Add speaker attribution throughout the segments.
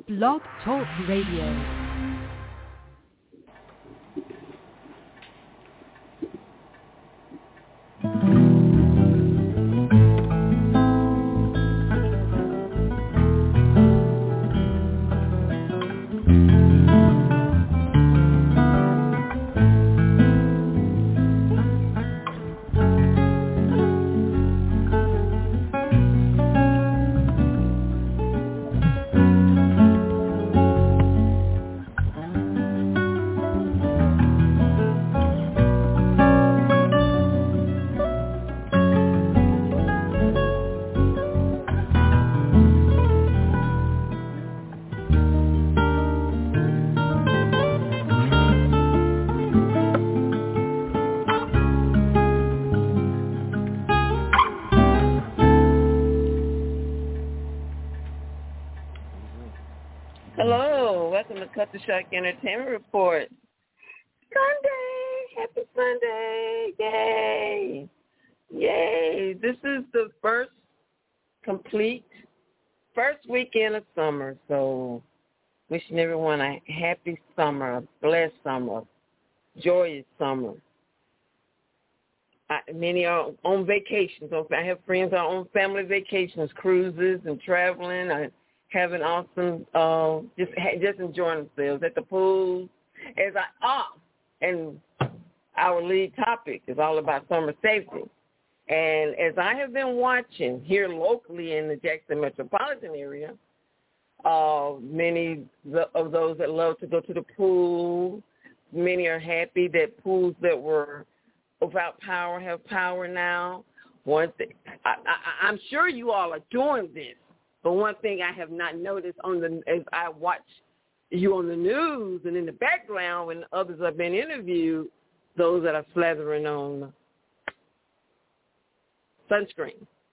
Speaker 1: Blog Talk Radio.
Speaker 2: Hello, welcome to Cut the Shark Entertainment Report. Sunday, happy Sunday, yay, yay. This is the first weekend of summer, so wishing everyone a happy summer, a blessed summer, joyous summer. Many are on vacations. I have friends that are on family vacations, cruises and traveling, having awesome, just enjoying themselves at the pool. And our lead topic is all about summer safety. And as I have been watching here locally in the Jackson metropolitan area, many of those that love to go to the pool, many are happy that pools that were without power have power now. I'm sure you all are doing this. But one thing I have not noticed as I watch you on the news and in the background when others have been interviewed, those that are slathering on sunscreen.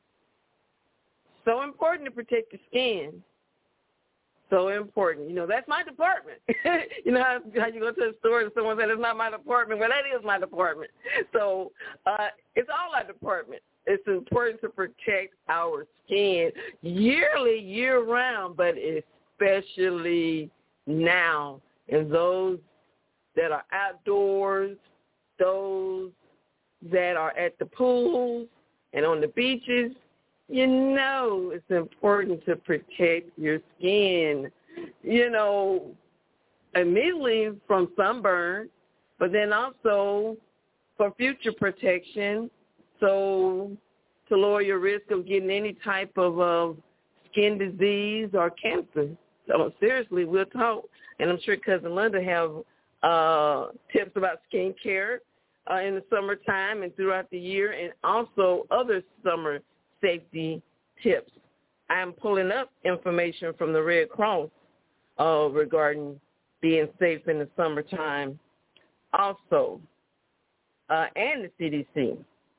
Speaker 2: So important to protect your skin. So important. You know, that's my department. You know how you go to the store and someone says, it's not my department. Well, that is my department. So it's all our department. It's important to protect our skin yearly, year-round, but especially now. And those that are outdoors, those that are at the pools and on the beaches, you know it's important to protect your skin, you know, immediately from sunburn, but then also for future protection. So to lower your risk of getting any type of skin disease or cancer. So seriously, we'll talk. And I'm sure Cousin Linda have tips about skin care in the summertime and throughout the year, and also other summer safety tips. I'm pulling up information from the Red Cross regarding being safe in the summertime also, and the CDC.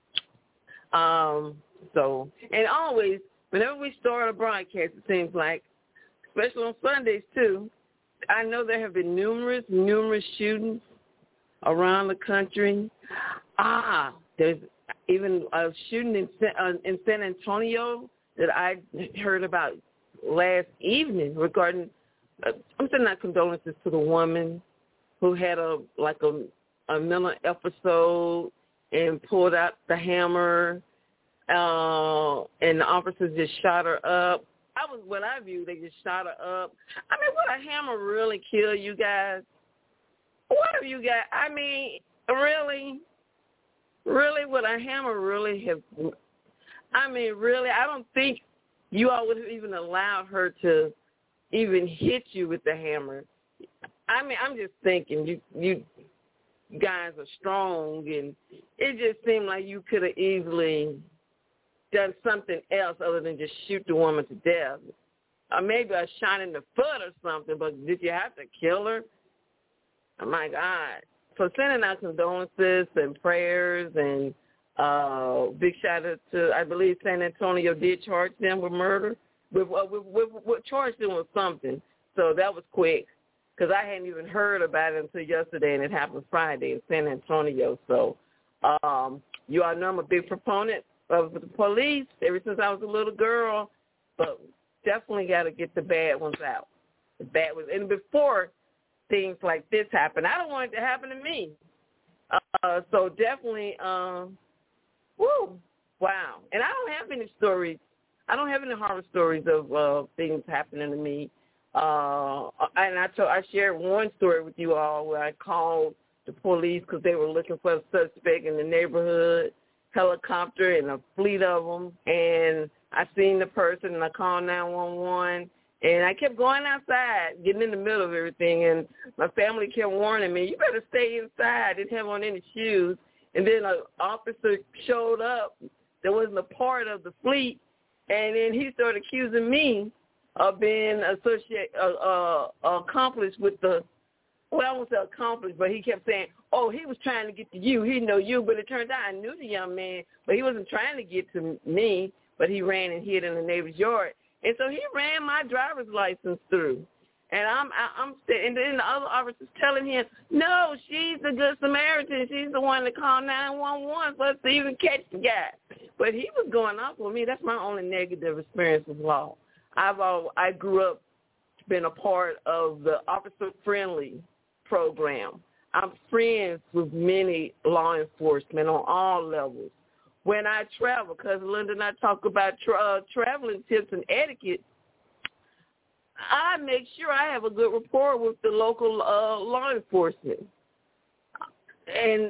Speaker 2: And always, whenever we start a broadcast, it seems like, especially on Sundays too, I know there have been numerous shootings around the country. There's even a shooting in San Antonio that I heard about last evening regarding, I'm sending out condolences to the woman who had a mental episode and pulled out the hammer, and the officers just shot her up. That was what I viewed. They just shot her up. I mean, would a hammer really kill you guys? What have you got? I mean, really, would a hammer really have? I mean, really, I don't think you all would have even allowed her to even hit you with the hammer. I mean, I'm just thinking you guys are strong, and it just seemed like you could have easily done something else other than just shoot the woman to death. Or maybe a shot in the foot or something, but did you have to kill her? Oh, my God. So sending out condolences and prayers, and big shout out to, I believe San Antonio did charge them with murder, with charged them with something. So that was quick, because I hadn't even heard about it until yesterday, and it happened Friday in San Antonio. So you all know I'm a big proponent of the police ever since I was a little girl, but definitely got to get the bad ones out. That was, and before things like this happened, I don't want it to happen to me. So definitely, wow. And I don't have any stories. I don't have any horror stories of things happening to me. And I shared one story with you all where I called the police because they were looking for a suspect in the neighborhood, helicopter and a fleet of them. And I seen the person and I called 911. And I kept going outside, getting in the middle of everything. And my family kept warning me, you better stay inside. Didn't have on any shoes. And then an officer showed up that wasn't a part of the fleet. And then he started accusing me of being accomplished with the, well, I won't say accomplished, but he kept saying, oh, he was trying to get to you. He know you. But it turned out I knew the young man, but he wasn't trying to get to me, but he ran and hid in the neighbor's yard. And so he ran my driver's license through. And and then the other officer's telling him, no, she's the Good Samaritan. She's the one that called 911 for us to even catch the guy. But he was going off on me. That's my only negative experience with law. I grew up being a part of the Officer Friendly program. I'm friends with many law enforcement on all levels. When I travel, because Linda and I talk about traveling tips and etiquette, I make sure I have a good rapport with the local law enforcement, and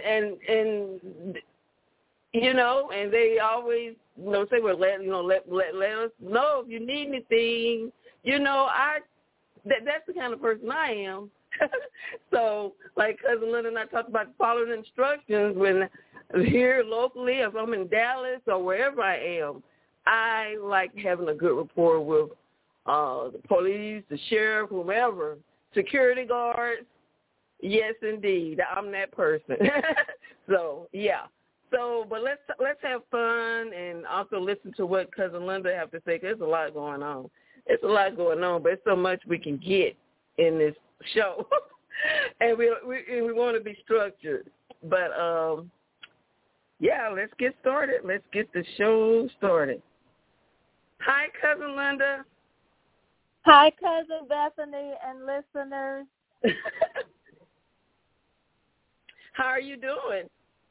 Speaker 2: you know, and they always say, well, let us know if you need anything. You know, that's the kind of person I am. So, like Cousin Linda and I talked about following instructions when here locally, if I'm in Dallas or wherever I am, I like having a good rapport with the police, the sheriff, whomever, security guards. Yes, indeed, I'm that person. So, yeah. So, but let's have fun and also listen to what Cousin Linda have to say, because there's a lot going on. It's a lot going on, but it's so much we can get in this show. And we want to be structured. But, yeah, let's get started. Let's get the show started. Hi, Cousin Linda.
Speaker 3: Hi, Cousin Bethany and listeners.
Speaker 2: How are you doing?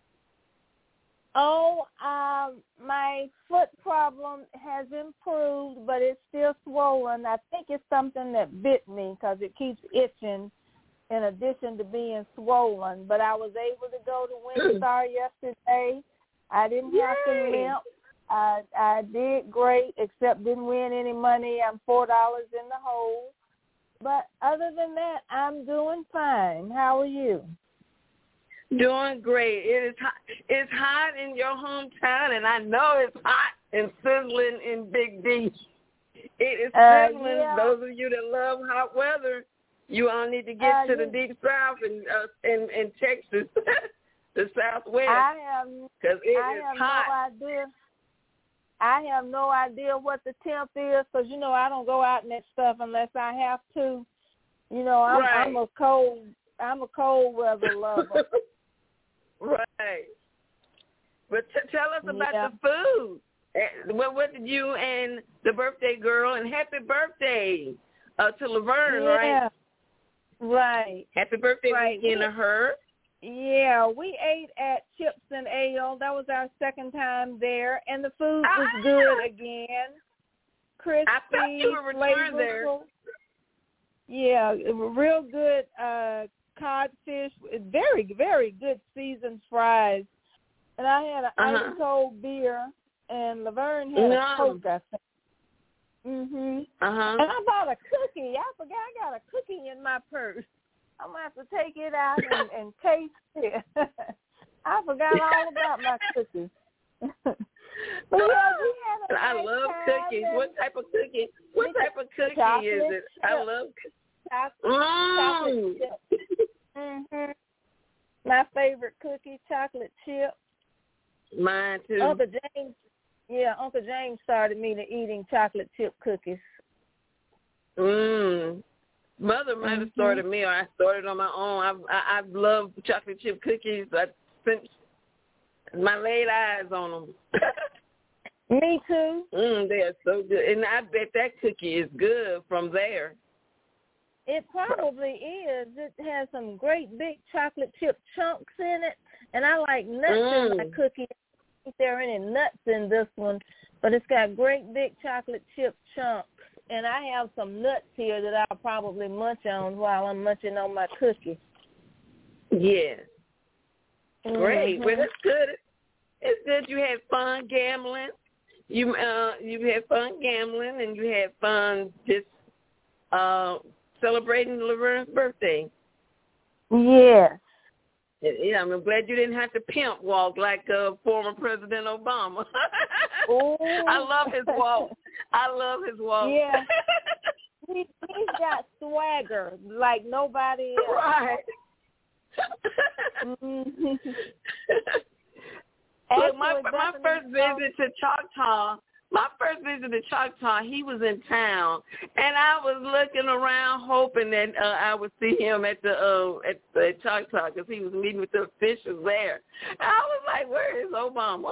Speaker 3: Oh, my foot problem has improved, but it's still swollen. I think it's something that bit me because it keeps itching in addition to being swollen. But I was able to go to WinStar yesterday. I didn't have to limp. I did great, except didn't win any money. I'm $4 in the hole. But other than that, I'm doing fine. How are you?
Speaker 2: Doing great. It is hot. It's hot in your hometown, and I know it's hot and sizzling in Big D. It is sizzling. Yeah. Those of you that love hot weather, you all need to get to the deep south in Texas, the Southwest, because it is hot.
Speaker 3: I have no idea what the temp is because, I don't go out in that stuff unless I have to. I'm a cold weather lover.
Speaker 2: Right. But tell us about the food. What did you and the birthday girl, and happy birthday to Laverne, right?
Speaker 3: Right.
Speaker 2: Happy birthday weekend to her.
Speaker 3: Yeah, we ate at Chips and Ale. That was our second time there, and the food was good again. Crispy,
Speaker 2: I thought you were returned there.
Speaker 3: Yeah, real good codfish, very, very good seasoned fries. And I had an ice cold beer, and Laverne had a Coke, I think. And I bought a cookie. I forgot I got a cookie in my purse. I'm going to have to take it out and taste it. I forgot all about my cookies. But yeah, we had a
Speaker 2: I love cookies. What type of cookie? What type of cookie is it?
Speaker 3: Chip.
Speaker 2: I love
Speaker 3: chocolate chip. My favorite cookie, chocolate chip.
Speaker 2: Mine too.
Speaker 3: Uncle James started me to eating chocolate chip cookies.
Speaker 2: Mother might have started me, or I started on my own. I've loved chocolate chip cookies. I spent my laid eyes on them.
Speaker 3: Me too.
Speaker 2: They are so good, and I bet that cookie is good from there.
Speaker 3: It probably is. It has some great big chocolate chip chunks in it, and I like nuts in my cookie. I don't think there are any nuts in this one, but it's got great big chocolate chip chunks, and I have some nuts here that I'll probably munch on while I'm munching on my cookie.
Speaker 2: Yes. Great.
Speaker 3: Mm-hmm.
Speaker 2: Well, that's good. It's good you had fun gambling. You had fun gambling, and you had fun just celebrating Laverne's birthday.
Speaker 3: Yes.
Speaker 2: Yeah, I'm glad you didn't have to pimp walk like former President Obama.
Speaker 3: Oh.
Speaker 2: I love his walk.
Speaker 3: Yeah. He's got swagger like nobody else.
Speaker 2: Right.
Speaker 3: Mm-hmm.
Speaker 2: Look, my first visit to Choctaw, he was in town, and I was looking around hoping that I would see him at the Choctaw because he was meeting with the officials there. And I was like, where is Obama?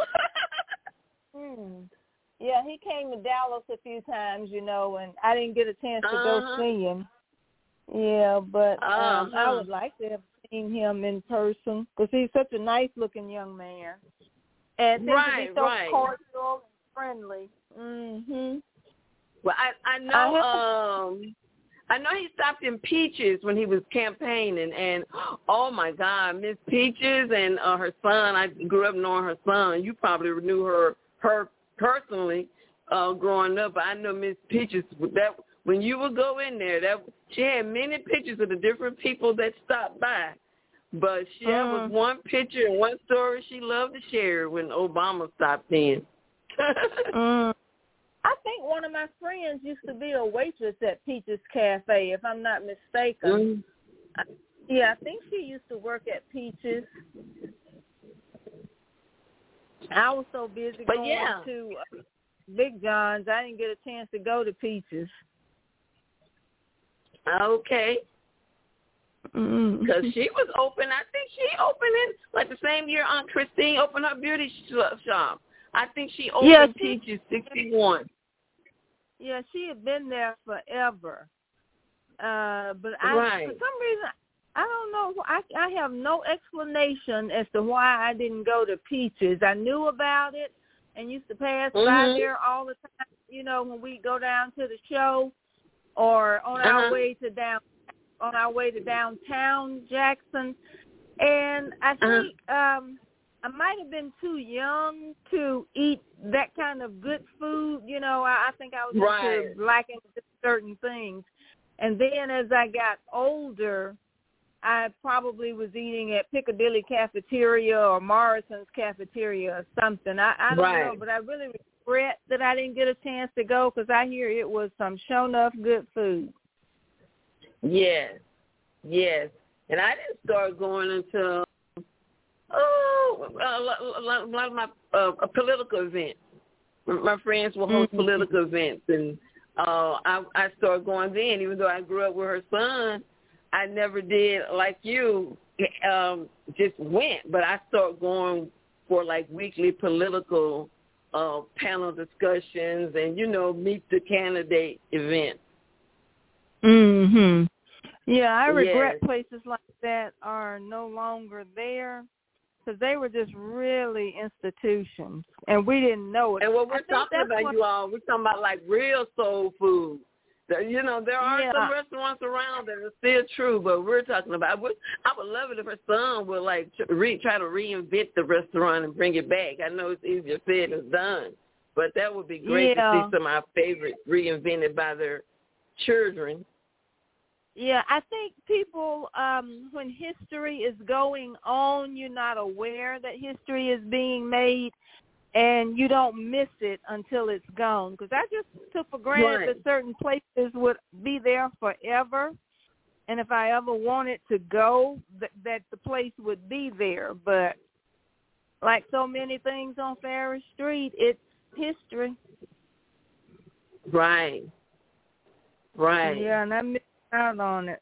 Speaker 3: Yeah, he came to Dallas a few times, and I didn't get a chance to go see him. Yeah, but I would like to have seen him in person because he's such a nice-looking young man. And seems to be so cordial and friendly. Mm-hmm.
Speaker 2: Well, I know he stopped in Peaches when he was campaigning, and oh my God, Miss Peaches and her son. I grew up knowing her son. You probably knew her personally growing up. But I know Miss Peaches. That when you would go in there, she had many pictures of the different people that stopped by. But she was one picture and one story she loved to share when Obama stopped in.
Speaker 3: I think one of my friends used to be a waitress at Peaches Cafe, if I'm not mistaken. I think she used to work at Peaches. I was so busy going to Big John's, I didn't get a chance to go to Peaches.
Speaker 2: Okay. Because she was open. I think she opened it like the same year Aunt Christine opened her beauty shop. I think she opened Peaches 61.
Speaker 3: Yeah, she had been there forever. But for some reason, I don't know. I have no explanation as to why I didn't go to Peaches. I knew about it and used to pass by there all the time, when we go down to the show or on our way to downtown Jackson. And I think I might have been too young to eat that kind of good food. I think I was into liking certain things. And then as I got older, I probably was eating at Piccadilly Cafeteria or Morrison's Cafeteria or something. I don't know, but I really regret that I didn't get a chance to go because I hear it was some sure enough good food.
Speaker 2: Yes. And I didn't start going until a lot of my political events. My friends will host political events, and I started going then. Even though I grew up with her son, I never did like you, just went. But I started going for like weekly political panel discussions and, meet the candidate events.
Speaker 3: Mm-hmm. Yeah, I regret places like that are no longer there because they were just really institutions, and we didn't know it.
Speaker 2: And what we're talking about, you all, we're talking about like real soul food. There are some restaurants around that are still true, but we're talking about. I would love it if her son would like try to reinvent the restaurant and bring it back. I know it's easier said than done, but that would be great to see some of our favorites reinvented by their children.
Speaker 3: Yeah, I think people, when history is going on, you're not aware that history is being made, and you don't miss it until it's gone. Because I just took for granted that certain places would be there forever, and if I ever wanted to go, that the place would be there. But like so many things on Farish Street, it's history.
Speaker 2: Right.
Speaker 3: Yeah, and I missed out on it.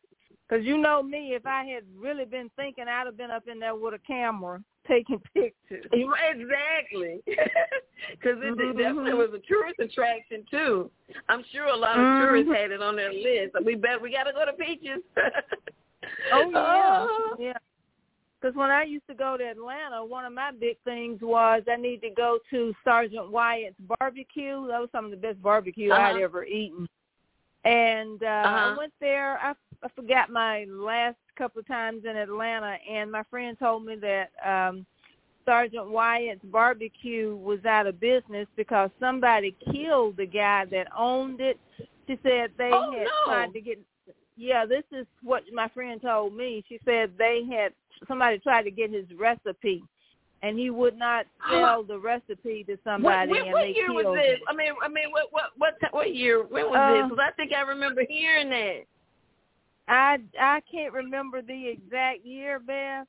Speaker 3: Because you know me, if I had really been thinking, I'd have been up in there with a camera taking pictures.
Speaker 2: Exactly. Because it definitely was a tourist attraction, too. I'm sure a lot of tourists had it on their list. We got to go to Peaches.
Speaker 3: Oh, yeah. Yeah. Because when I used to go to Atlanta, one of my big things was I need to go to Sergeant Wyatt's barbecue. That was some of the best barbecue I'd ever eaten. And I went there. I forgot my last couple of times in Atlanta, and my friend told me that Sergeant Wyatt's barbecue was out of business because somebody killed the guy that owned it. She said they had tried to get. Yeah, this is what my friend told me. She said somebody tried to get his recipe, and he would not sell the recipe to somebody, and they killed him. What year was this?
Speaker 2: I mean, what year? When was this? Because I think I remember hearing that.
Speaker 3: I can't remember the exact year, Beth.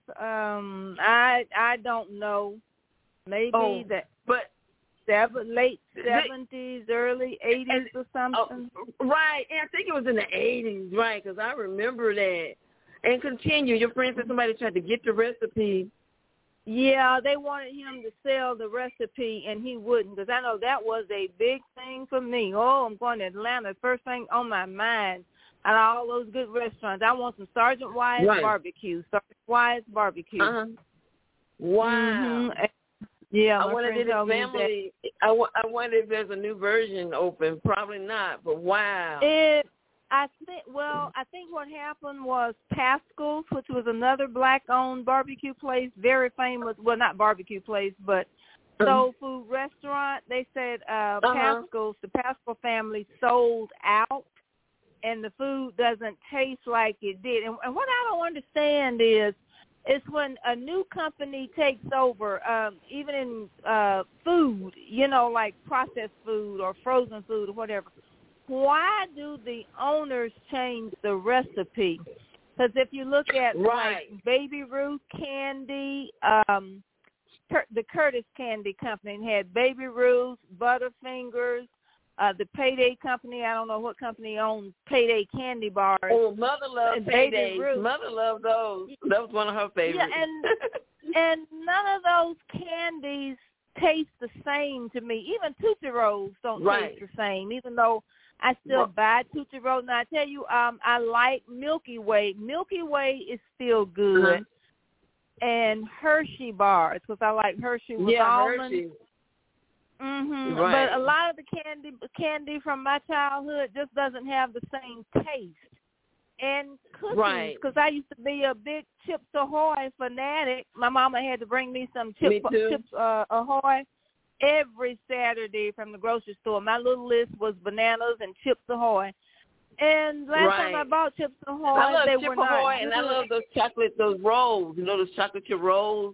Speaker 3: I don't know. Maybe late 70s, early 80s or something.
Speaker 2: Right. And I think it was in the 80s, right, because I remember that. And continue. Your friend said somebody tried to get the recipe.
Speaker 3: Yeah, they wanted him to sell the recipe, and he wouldn't, because I know that was a big thing for me. Oh, I'm going to Atlanta. First thing on my mind, out of all those good restaurants, I want some Sergeant Wyatt's barbecue. Sergeant Wyatt's barbecue.
Speaker 2: Wow.
Speaker 3: Mm-hmm. Yeah,
Speaker 2: I wonder if family. I wonder if there's a new version open. Probably not, but wow.
Speaker 3: I think what happened was Pascal's, which was another black-owned barbecue place, very famous. Well, not barbecue place, but soul food restaurant. They said Pascal's, the Pascal family sold out, and the food doesn't taste like it did. And what I don't understand is when a new company takes over, even in food, like processed food or frozen food or whatever. Why do the owners change the recipe? Because if you look at like Baby Ruth Candy, the Curtis Candy Company had Baby Ruth, Butterfingers, the Payday Company. I don't know what company owns Payday candy bars.
Speaker 2: Oh, Mother loved Payday. Mother loved those. That was one of her favorites.
Speaker 3: Yeah, and none of those candies taste the same to me. Even Tootsie Rolls don't taste the same, even though I still buy Tootsie Rolls. Now, I tell you, I like Milky Way. Milky Way is still good. And Hershey bars, because I like Hershey with almonds.
Speaker 2: Hershey.
Speaker 3: Mm-hmm. Right. But a lot of the candy from my childhood just doesn't have the same taste. And cookies, because I used to be a big Chips Ahoy fanatic. My mama had to bring me some Chips Ahoy every Saturday from the grocery store. My little list was bananas and Chips Ahoy. And last time I bought Chips Ahoy,
Speaker 2: I love
Speaker 3: they
Speaker 2: Chips
Speaker 3: were not
Speaker 2: Ahoy,
Speaker 3: good.
Speaker 2: and I love those rolls. Those chocolate chip rolls.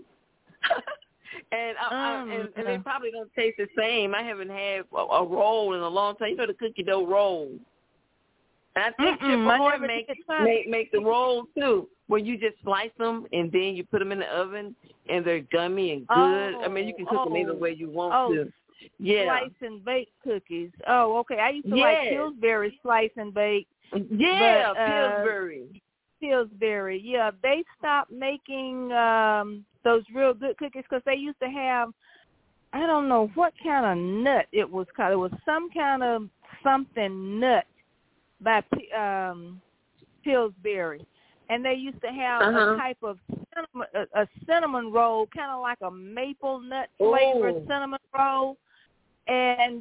Speaker 2: And they probably don't taste the same. I haven't had a roll in a long time. The cookie dough roll. And I think Chips Ahoy make the rolls too, where you just slice them and then you put them in the oven and they're gummy and good. I mean, you can cook them either way you want to. Yeah.
Speaker 3: Slice and bake cookies. Oh, okay. I used to like Pillsbury slice and bake.
Speaker 2: Yeah,
Speaker 3: but, Pillsbury. Yeah, they stopped making those real good cookies because they used to have, I don't know what kind of nut it was called. It was some kind of something nut by Pillsbury. And they used to have a type of cinnamon roll, kind of like a maple nut flavored cinnamon roll. And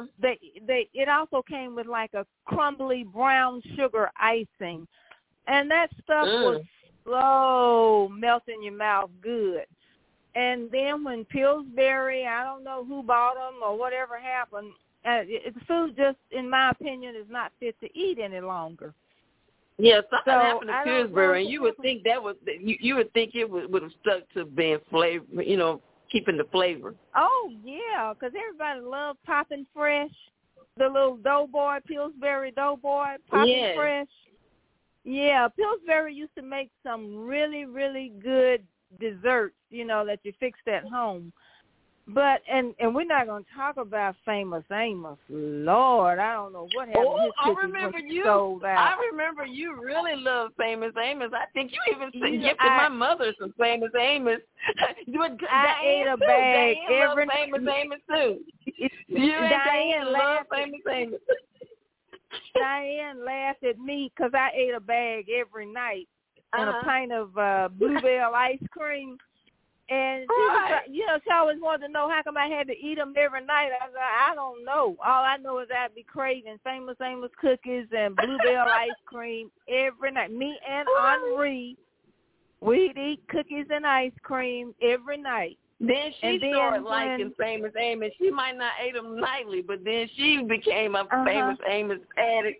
Speaker 3: it also came with like a crumbly brown sugar icing. And that stuff was slow, melt in your mouth good. And then when Pillsbury, I don't know who bought them or whatever happened, the food just, in my opinion, is not fit to eat any longer.
Speaker 2: Yeah, something happened to Pillsbury, and you would think you would think it would have stuck to being flavor, keeping the flavor.
Speaker 3: Oh yeah, because everybody loved Poppin' Fresh, the little Doughboy, Pillsbury Doughboy, Poppin' Fresh. Yeah, Pillsbury used to make some really, really good desserts, that you fixed at home. But and we're not going to talk about Famous Amos. Lord, I don't know what happened.
Speaker 2: Oh, I remember you. I remember you really loved Famous Amos. I think you even gifted my mother some Famous Amos.
Speaker 3: I ate a bag every
Speaker 2: night. Famous Amos too. You and Diane love Famous Amos.
Speaker 3: Diane laughed at me because I ate a bag every night and a pint of Bluebell ice cream. And she always wanted to know how come I had to eat them every night. I was like, I don't know. All I know is I'd be craving Famous Amos cookies and Bluebell ice cream every night. Me and Henri, we'd eat cookies and ice cream every night.
Speaker 2: Then she started liking Famous Amos. She might not eat them nightly, but then she became a Famous Amos addict.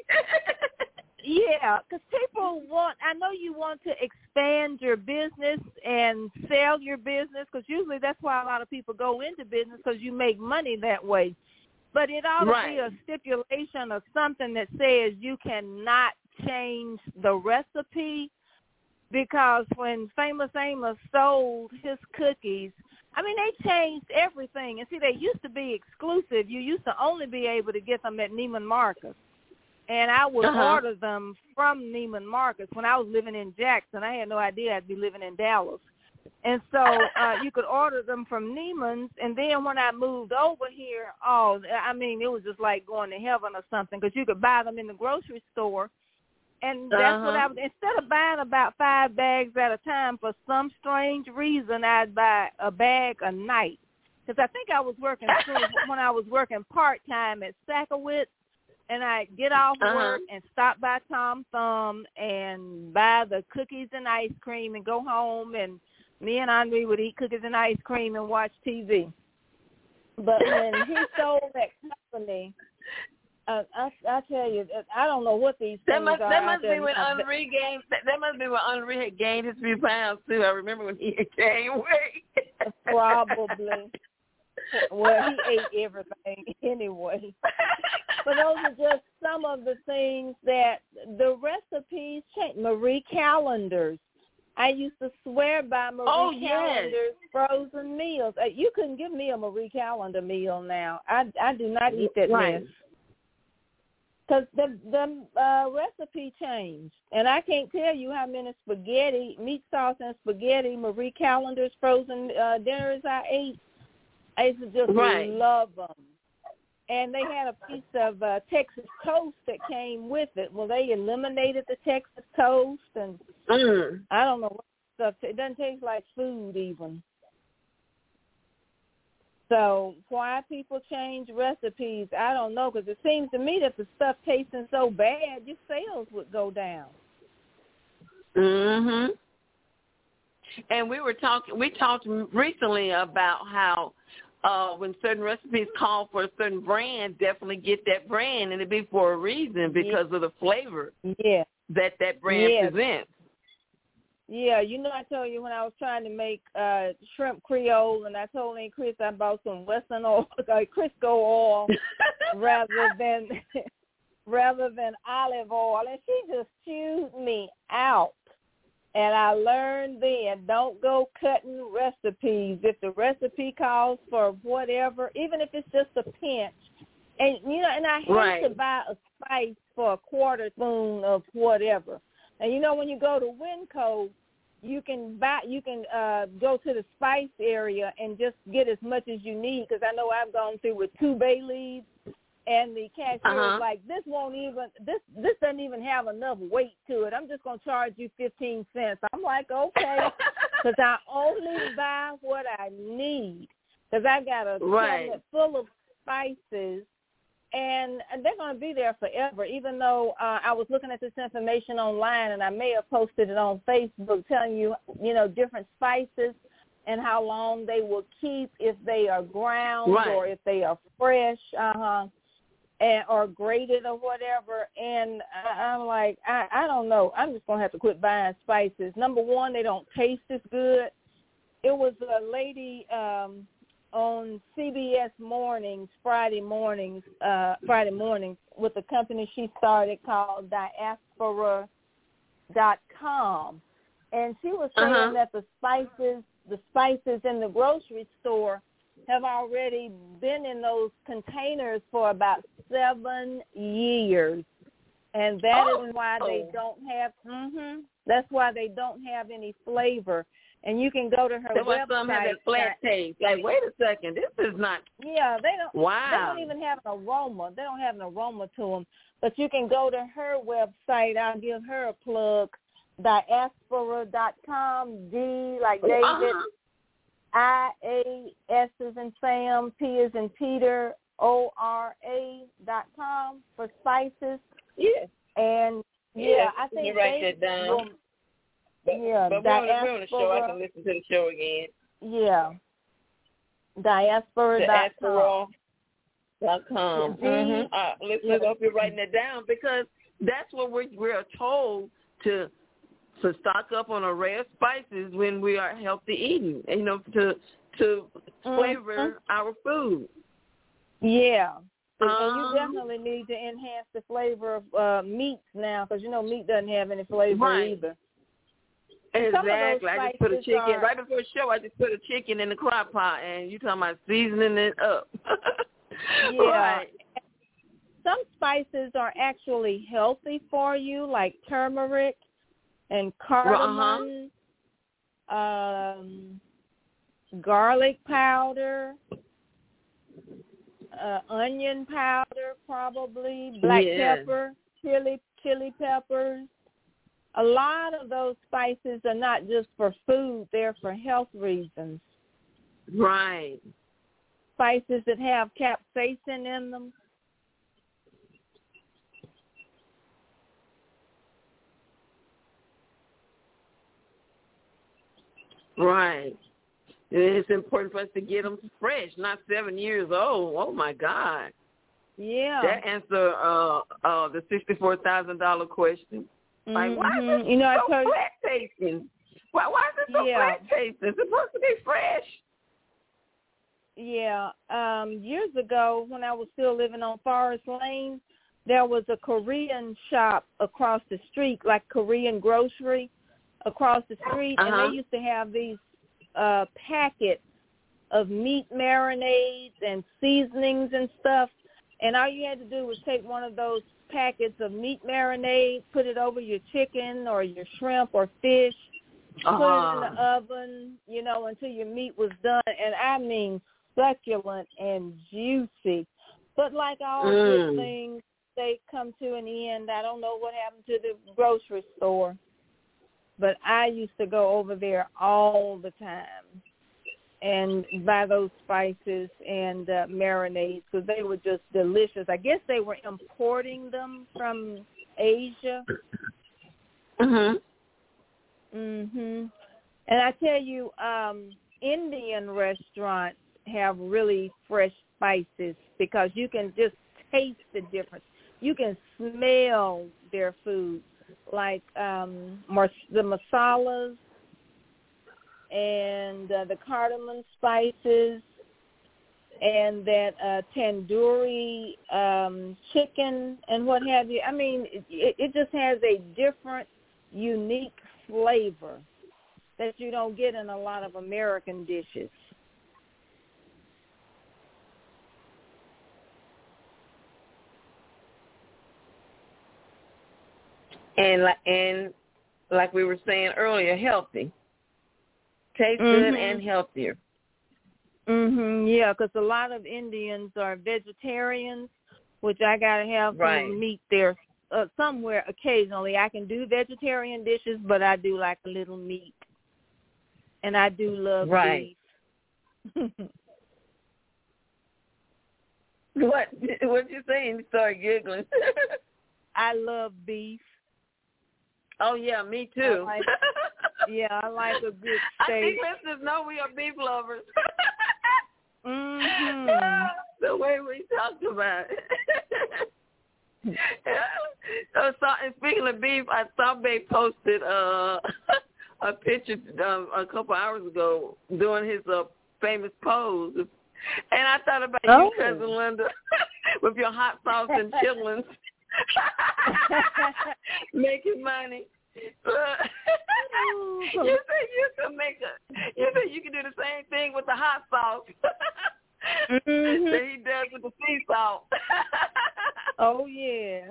Speaker 3: Yeah, because people I know you want to expand your business and sell your business, because usually that's why a lot of people go into business, because you make money that way. But it ought to be a stipulation or something that says you cannot change the recipe, because when Famous Amos sold his cookies, I mean, they changed everything. And see, they used to be exclusive. You used to only be able to get them at Neiman Marcus. And I would order them from Neiman Marcus. When I was living in Jackson, I had no idea I'd be living in Dallas. And so you could order them from Neiman's. And then when I moved over here, it was just like going to heaven or something, because you could buy them in the grocery store. And that's what I would, instead of buying about 5 bags at a time, for some strange reason, I'd buy a bag a night. Because I think I was working when I was working part-time at Sackowitz. And I'd get off work and stop by Tom Thumb and buy the cookies and ice cream and go home, and me and Henri would eat cookies and ice cream and watch TV. But when he sold that company, I tell you, I don't know what these things are.
Speaker 2: That must be when Henri gained. That must be when Henri had gained his few pounds too. I remember when he had gained weight.
Speaker 3: Probably. Well, he ate everything anyway. But those are just some of the things that the recipes change. Marie Callender's. I used to swear by Marie Callender's frozen meals. You couldn't give me a Marie Callender meal now. I do not eat that mess. Because the recipe changed. And I can't tell you how many meat sauce and spaghetti, Marie Callender's frozen dinners I ate. I used to just love them. And they had a piece of Texas toast that came with it. Well, they eliminated the Texas toast, and I don't know what stuff. It doesn't taste like food even. So why people change recipes, I don't know, because it seems to me that the stuff tasting so bad, your sales would go down.
Speaker 2: And we talked recently about how when certain recipes call for a certain brand, definitely get that brand, and it'd be for a reason, because of the flavor that brand presents.
Speaker 3: Yeah, I told you when I was trying to make shrimp Creole, and I told Aunt Chris I bought some Western oil, Crisco oil, rather than olive oil, and she just chewed me out. And I learned then, don't go cutting recipes. If the recipe calls for whatever, even if it's just a pinch. And, and I hate to buy a spice for a quarter spoon of whatever. And, when you go to Winco, you can go to the spice area and just get as much as you need, because I know I've gone through with 2 bay leaves. And the cashier was like, this doesn't even have enough weight to it. I'm just going to charge you 15 cents. I'm like, okay, because I only buy what I need, because I got a cabinet full of spices, and they're going to be there forever, even though I was looking at this information online, and I may have posted it on Facebook telling you, different spices and how long they will keep if they are ground or if they are fresh. Or grated or whatever, and I'm like, I don't know. I'm just going to have to quit buying spices. Number one, they don't taste as good. It was a lady on CBS Mornings, Friday mornings, with a company she started called Diaspora.com, and she was saying that the spices in the grocery store have already been in those containers for about 7 years. And that is why they don't have, that's why they don't have any flavor. And you can go to her website.
Speaker 2: That's why some have that flat taste. Like, wait a second, this is not.
Speaker 3: Yeah, they don't.
Speaker 2: Wow.
Speaker 3: They don't even have an aroma. They don't have an aroma to them. But you can go to her website. I'll give her a plug. Diaspora.com. D like David. I-A-S as in Sam. P as in Peter. ORA.com for spices.
Speaker 2: Yeah.
Speaker 3: And I think
Speaker 2: you write that down. But we're on the show. I can listen to the show again.
Speaker 3: Yeah. Diaspora.com.
Speaker 2: Listen, I hope you're writing it down because that's what we're told to stock up on array of spices when we are healthy eating. You know, to flavor our food.
Speaker 3: Yeah. And you definitely need to enhance the flavor of meats now because, you know, meat doesn't have any flavor either.
Speaker 2: Exactly. I just put a chicken, right before the show, I just put a chicken in the crock pot, and you talking about seasoning it up.
Speaker 3: Yeah.
Speaker 2: Right.
Speaker 3: Some spices are actually healthy for you, like turmeric and cardamom, garlic powder, onion powder probably, black pepper, chili peppers. A lot of those spices are not just for food, they're for health reasons.
Speaker 2: Right.
Speaker 3: Spices that have capsaicin in them.
Speaker 2: Right. It's important for us to get them fresh, not 7 years old. Oh, my God.
Speaker 3: Yeah.
Speaker 2: That answer the $64,000 question. Like, why is it so flat tasting? Why is it so flat tasting? It's supposed to be fresh.
Speaker 3: Yeah. Years ago, when I was still living on Forest Lane, there was a Korean shop across the street, like Korean grocery across the street, and they used to have these packets of meat marinades and seasonings and stuff, and all you had to do was take one of those packets of meat marinade, put it over your chicken or your shrimp or fish, put it in the oven, you know, until your meat was done, and I mean succulent and juicy. But like all good things, they come to an end. I don't know what happened to the grocery store, but I used to go over there all the time and buy those spices and marinades because they were just delicious. I guess they were importing them from Asia. And I tell you, Indian restaurants have really fresh spices because you can just taste the difference. You can smell their food, like the masalas and the cardamom spices and that tandoori chicken and what have you. I mean, it just has a different, unique flavor that you don't get in a lot of American dishes.
Speaker 2: And like we were saying earlier, healthy. Tastes good and healthier.
Speaker 3: Yeah, because a lot of Indians are vegetarians, which I got to have some meat there somewhere occasionally. I can do vegetarian dishes, but I do like a little meat. And I do love beef.
Speaker 2: What you saying? You started giggling.
Speaker 3: I love beef.
Speaker 2: Oh, yeah, me too.
Speaker 3: I like a good steak.
Speaker 2: I think listeners know we are beef lovers. The way we talked about it. So, and speaking of beef, I saw Babe posted a picture a couple hours ago doing his famous pose. And I thought about you, Cousin Linda, with your hot sauce and chillings. Making money. You said you could do the same thing with the hot sauce. that he does with the sea salt.
Speaker 3: Oh, yeah.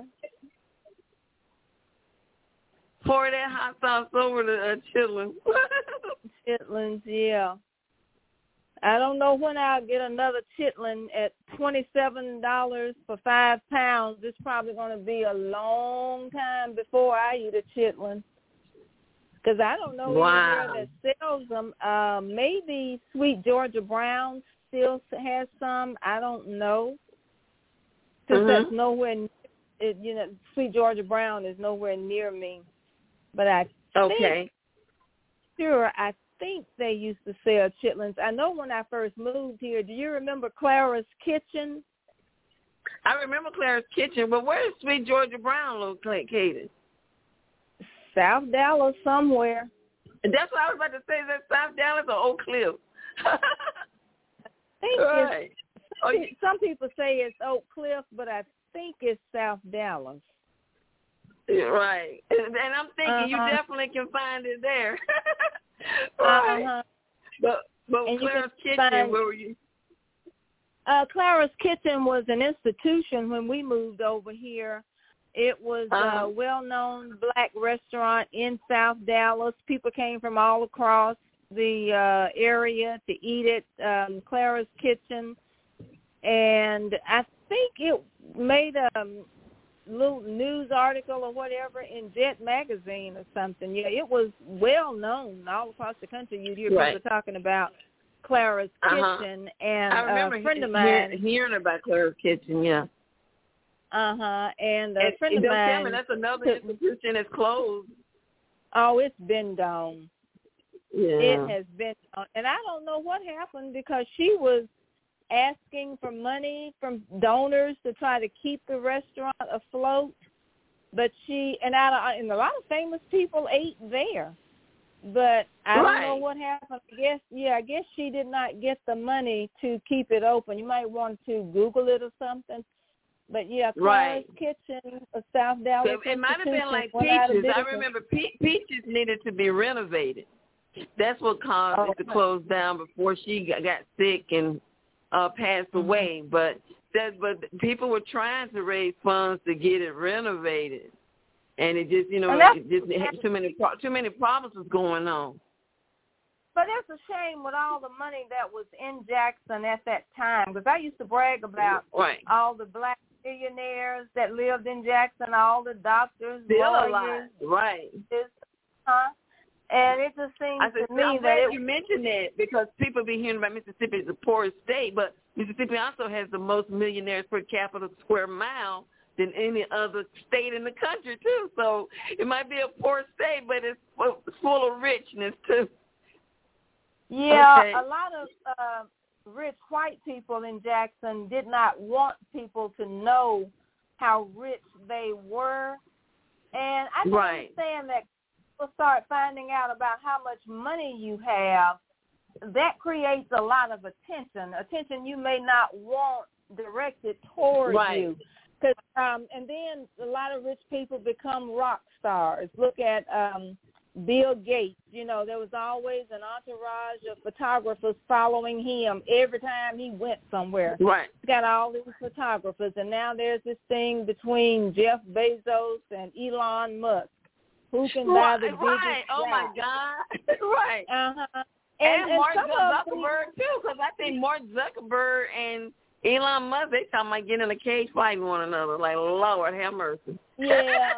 Speaker 2: Pour that hot sauce over the chitlins.
Speaker 3: Chitlins, yeah. I don't know when I'll get another chitlin at $27 for 5 pounds. It's probably going to be a long time before I eat a chitlin. Because I don't know anywhere that sells them. Maybe Sweet Georgia Brown still has some. I don't know. Because that's nowhere, Sweet Georgia Brown is nowhere near me. But I think they used to sell chitlins. I know when I first moved here, do you remember Clara's Kitchen?
Speaker 2: I remember Clara's Kitchen, but where is Sweet Georgia Brown located?
Speaker 3: South Dallas somewhere.
Speaker 2: That's what I was about to say. Is that South Dallas or Oak Cliff?
Speaker 3: I think some people say it's Oak Cliff, but I think it's South Dallas.
Speaker 2: Right. And I'm thinking you definitely can find it there. Right. But Clara's Kitchen, where were you?
Speaker 3: Clara's Kitchen was an institution when we moved over here. It was a well-known black restaurant in South Dallas. People came from all across the area to eat it, Clara's Kitchen. And I think it made a little news article or whatever in Jet Magazine or something. Yeah, it was well known all across the country. You'd hear people talking about Clara's Kitchen, and
Speaker 2: I remember
Speaker 3: a friend of mine
Speaker 2: hearing about Clara's Kitchen. Yeah.
Speaker 3: And a friend of
Speaker 2: don't
Speaker 3: mine.
Speaker 2: Tell me that's another institution that's closed.
Speaker 3: Oh, it's been gone.
Speaker 2: Yeah.
Speaker 3: It has been gone, and I don't know what happened because she was asking for money from donors to try to keep the restaurant afloat, but and a lot of famous people ate there, but I don't know what happened. I guess she did not get the money to keep it open. You might want to Google it or something, but Clara's Kitchen of South Dallas.
Speaker 2: So it might have been like Peaches. I remember Peaches needed to be renovated. That's what caused it to close down before she got sick and passed away, but people were trying to raise funds to get it renovated, and it just it had too many problems was going on.
Speaker 3: But it's a shame with all the money that was in Jackson at that time, because I used to brag about all the black millionaires that lived in Jackson, all the doctors, lawyers, And it just seems to me that you
Speaker 2: mentioned that because people be hearing about Mississippi as the poorest state, but Mississippi also has the most millionaires per capita square mile than any other state in the country too. So it might be a poor state, but it's full of richness too.
Speaker 3: Yeah, a lot of rich white people in Jackson did not want people to know how rich they were, and I can understand that. People start finding out about how much money you have, that creates a lot of attention you may not want directed towards you. And then a lot of rich people become rock stars. Look at Bill Gates. There was always an entourage of photographers following him every time he went somewhere.
Speaker 2: Right.
Speaker 3: He's got all these photographers, and now there's this thing between Jeff Bezos and Elon Musk. Who can buy the biggest
Speaker 2: Oh, my God. Right. And Mark Zuckerberg, too, because I think Mark Zuckerberg and Elon Musk, they talking about getting in a cage fighting one another. Like, Lord, have mercy.
Speaker 3: Yeah.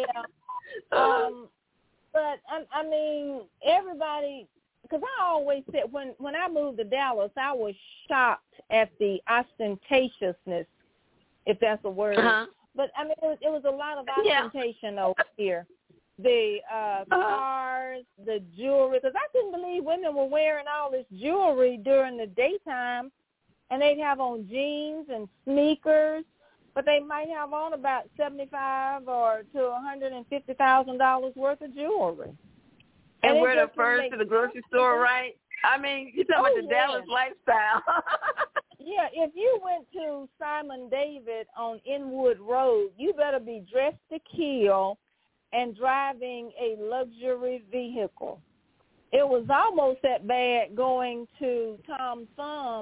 Speaker 3: But, I mean, everybody, because I always said, when I moved to Dallas, I was shocked at the ostentatiousness, if that's a word. But, I mean, it was a lot of ostentation over here. The cars, the jewelry, because I couldn't believe women were wearing all this jewelry during the daytime, and they'd have on jeans and sneakers, but they might have on about $75,000 or to $150,000 worth of jewelry.
Speaker 2: And we're the first to the grocery store, right? I mean, you're talking about the Dallas lifestyle.
Speaker 3: Yeah, if you went to Simon David on Inwood Road, you better be dressed to kill and driving a luxury vehicle. It was almost that bad going to Tom Thumb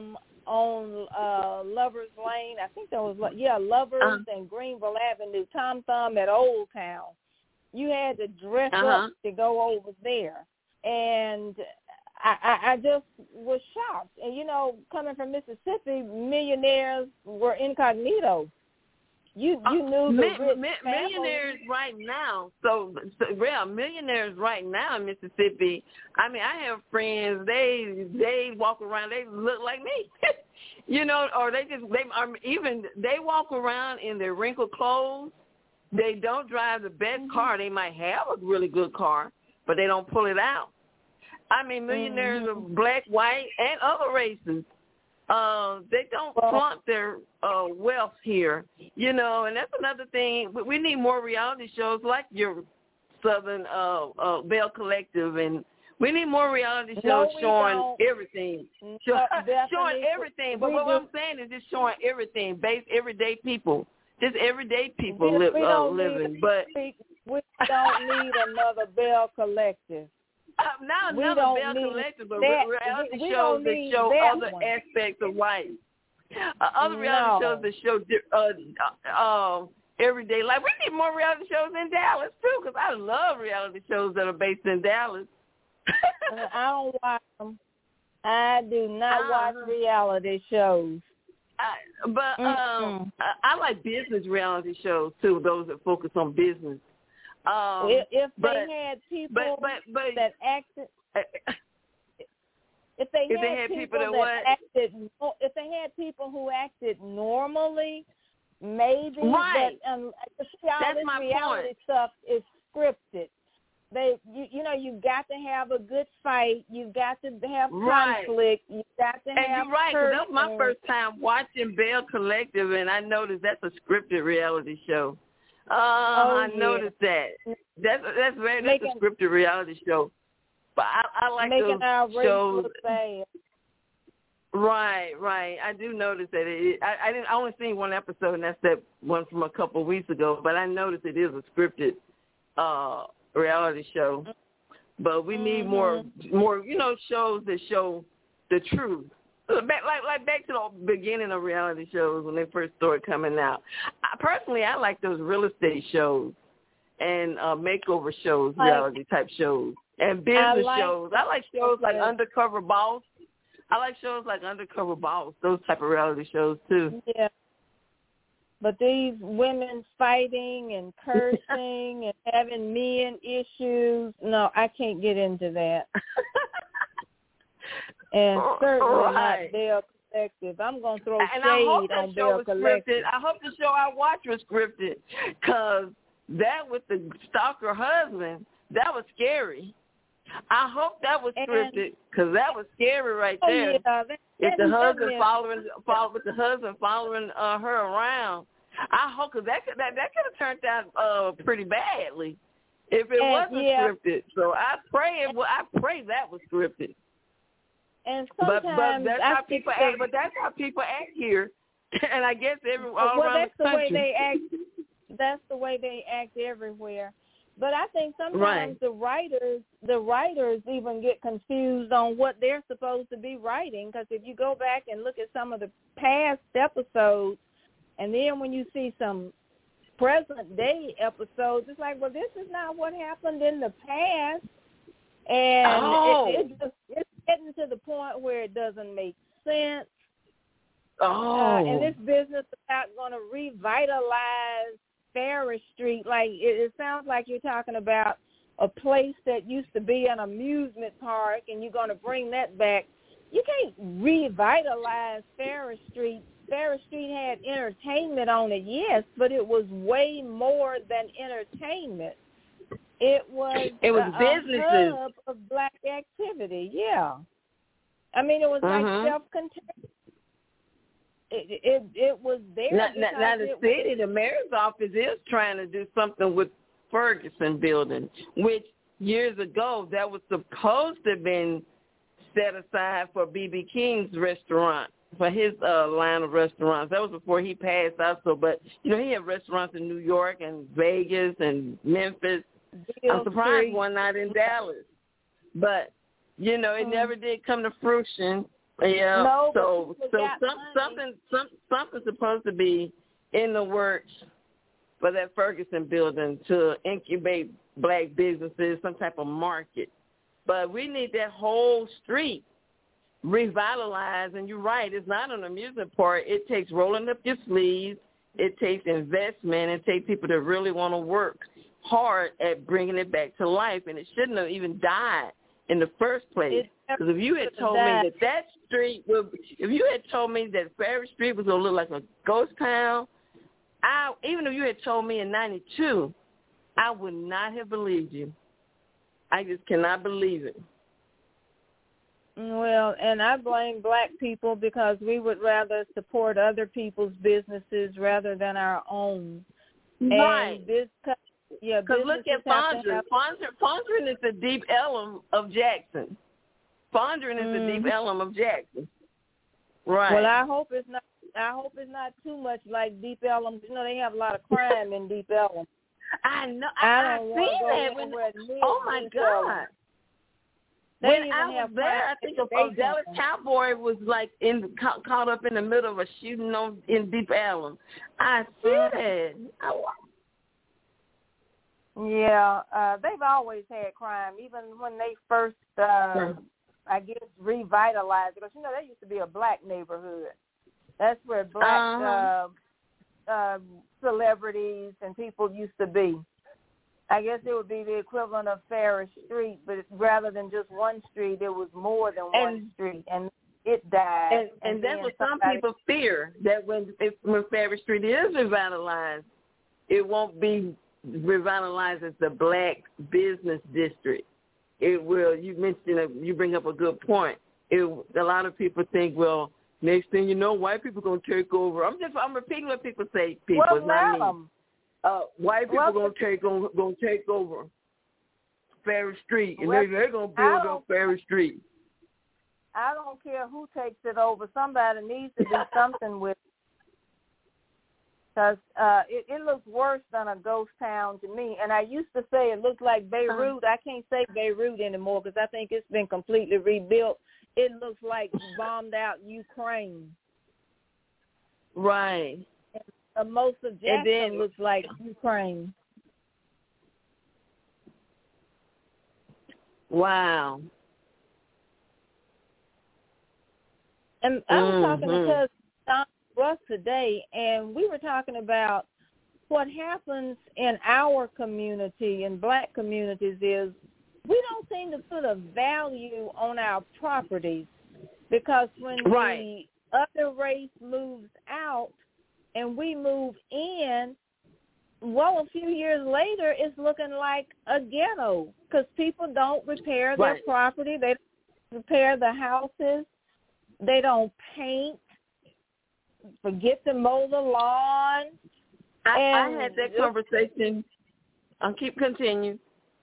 Speaker 3: on Lovers Lane. I think that was Lovers and Greenville Avenue. Tom Thumb at Old Town. You had to dress up to go over there, and I just was shocked. And coming from Mississippi, millionaires were incognito. You knew the
Speaker 2: millionaires right now. So millionaires right now in Mississippi. I mean, I have friends. They walk around. They look like me, or they walk around in their wrinkled clothes. They don't drive the best car. They might have a really good car, but they don't pull it out. I mean, millionaires of black, white, and other races. They don't flaunt their wealth here, and that's another thing. We need more reality shows like your Southern Bell Collective, and we need more reality shows showing everything. Showing everything. But what I'm saying is just showing everything, everyday people. Just everyday people living. But
Speaker 3: we don't need another Bell Collective.
Speaker 2: Not another Bell Collective, but reality shows that show other aspects of life. Other reality shows that show everyday life. We need more reality shows in Dallas, too, because I love reality shows that are based in Dallas.
Speaker 3: I don't watch them. I do not watch reality shows.
Speaker 2: I like business reality shows, too, those that focus on business.
Speaker 3: If they had people that acted, if they had people who acted normally, maybe.
Speaker 2: Right.
Speaker 3: But all this reality stuff is scripted. You got to have a good fight. You got to have conflict. You got to have.
Speaker 2: And you're right, because that was my first time watching Bell Collective, and I noticed that's a scripted reality show. I noticed that. That's a scripted reality show. But I like those shows. Right. I do notice that. I only seen one episode, and that's that one from a couple of weeks ago. But I noticed it is a scripted reality show. But we need more shows that show the truth. Back to the beginning of reality shows when they first started coming out. I like those real estate shows and makeover shows, reality type shows, and business shows. I like shows like Undercover Boss. Those type of reality shows too.
Speaker 3: Yeah. But these women fighting and cursing and having men issues, no, I can't get into that. And certainly not Bell Collective. I'm going to throw shade on Bell Collective.
Speaker 2: I hope the show I watched was scripted, because that with the stalker husband, that was scary. I hope that was scripted, because that was scary right there. If the husband following her around, I hope, because that could have turned out pretty badly if it wasn't scripted. So I pray that was scripted.
Speaker 3: And sometimes
Speaker 2: but that's how people act. But that's how people act here, and I guess all around the country.
Speaker 3: Way they act. That's the way they act everywhere. But I think sometimes the writers even get confused on what they're supposed to be writing. Because if you go back and look at some of the past episodes, and then when you see some present day episodes, it's like, well, this is not what happened in the past, and it's getting to the point where it doesn't make sense. And this business is not going to revitalize Farish Street. Like it sounds like you're talking about a place that used to be an amusement park, and you're going to bring that back. You can't revitalize Farish Street. Farish Street had entertainment on it, yes, but it was way more than entertainment. It was
Speaker 2: businesses.
Speaker 3: Hub of black activity. Yeah, I mean it was like self-contained. It was there.
Speaker 2: Now the mayor's office is trying to do something with Ferguson Building, which years ago that was supposed to have been set aside for B.B. King's restaurant, for his line of restaurants. That was before he passed also. But, he had restaurants in New York and Vegas and Memphis. I'm surprised one not in Dallas. But, it never did come to fruition. Yeah.
Speaker 3: No,
Speaker 2: something's supposed to be in the works for that Ferguson building to incubate black businesses, some type of market. But we need that whole street revitalized. And you're right, it's not an amusement park. It takes rolling up your sleeves. It takes investment. It takes people that really want to work hard at bringing it back to life. And it shouldn't have even died in the first place. Because if you had told me that street if you had told me that Ferry Street was going to look like a ghost town, even if you had told me in 92, I would not have believed you. I just cannot believe it.
Speaker 3: Well, and I blame black people because we would rather support other people's businesses rather than our own.
Speaker 2: Right.
Speaker 3: Because
Speaker 2: look at Fondren. Fondren is the Deep Ellum of Jackson. Fondren is the Deep Ellum of Jackson. Right.
Speaker 3: Well, I hope it's not too much like Deep Ellum. You know, they have a lot of crime in Deep Ellum.
Speaker 2: I know. I see that. Oh my God. When I was there, I think a Dallas Cowboy was like caught up in the middle of a shooting in Deep Ellum. I see that.
Speaker 3: Yeah, they've always had crime, even when they first, I guess, revitalized it. Because, you know, that used to be a black neighborhood. That's where black celebrities and people used to be. I guess it would be the equivalent of Ferris Street, but rather than just one street, it was more than one street, and it died.
Speaker 2: And that's what some people fear, that when Ferris Street is revitalized, it won't be revitalized as the black business district. It will. You bring up a good point. A lot of people think, well, next thing you know, white people gonna take over. I'm repeating what people say. People,
Speaker 3: well,
Speaker 2: not me. White people gonna take over Ferry Street, and they're gonna build up Ferry Street.
Speaker 3: I don't care who takes it over. Somebody needs to do something with it. Because it looks worse than a ghost town to me. And I used to say it looked like Beirut. I can't say Beirut anymore because I think it's been completely rebuilt. It looks like bombed out Ukraine.
Speaker 2: Right.
Speaker 3: Most of Jackson looks like Ukraine.
Speaker 2: Wow.
Speaker 3: And I was talking to Don Russ today, and we were talking about what happens in our community, in black communities, is we don't seem to put a value on our properties because when the other race moves out, and we move in, well, a few years later, it's looking like a ghetto because people don't repair their property. They don't repair the houses. They don't paint. Forget to mow the lawn.
Speaker 2: I had that conversation. I'll continue.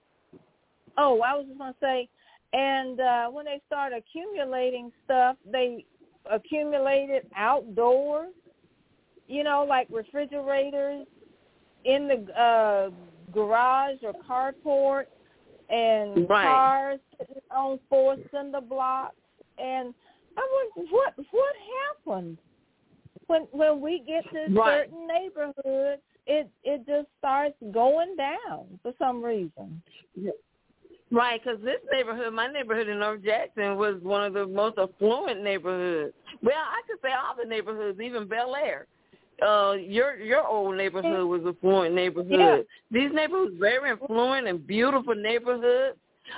Speaker 3: Oh, I was just going to say, and when they start accumulating stuff, they accumulate it outdoors. You know, like refrigerators in the garage or carport, and cars sitting on 4 cinder blocks. And I wonder what happened when we get to certain neighborhoods. It just starts going down for some reason.
Speaker 2: Right, because this neighborhood, my neighborhood in North Jackson, was one of the most affluent neighborhoods. Well, I could say all the neighborhoods, even Bel Air. Your old neighborhood was a affluent neighborhood. Yeah. These neighborhoods very affluent and beautiful neighborhoods.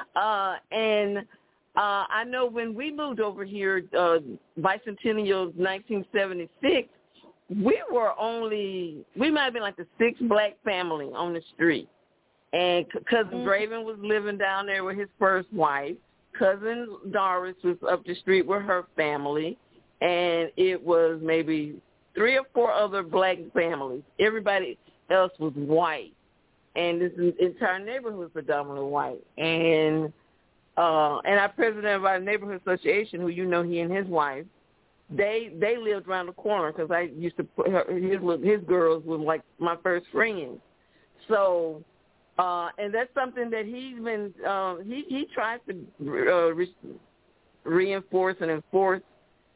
Speaker 2: And I know when we moved over here, bicentennial 1976, we might have been like the 6th black family on the street. And Cousin Draven was living down there with his first wife. Cousin Doris was up the street with her family. And it was maybe 3 or 4 other black families. Everybody else was white. And this entire neighborhood was predominantly white. And our president of our neighborhood association, who he and his wife, they lived around the corner because I used to put his girls were like my first friends. So, and that's something that he's been he tries to reinforce and enforce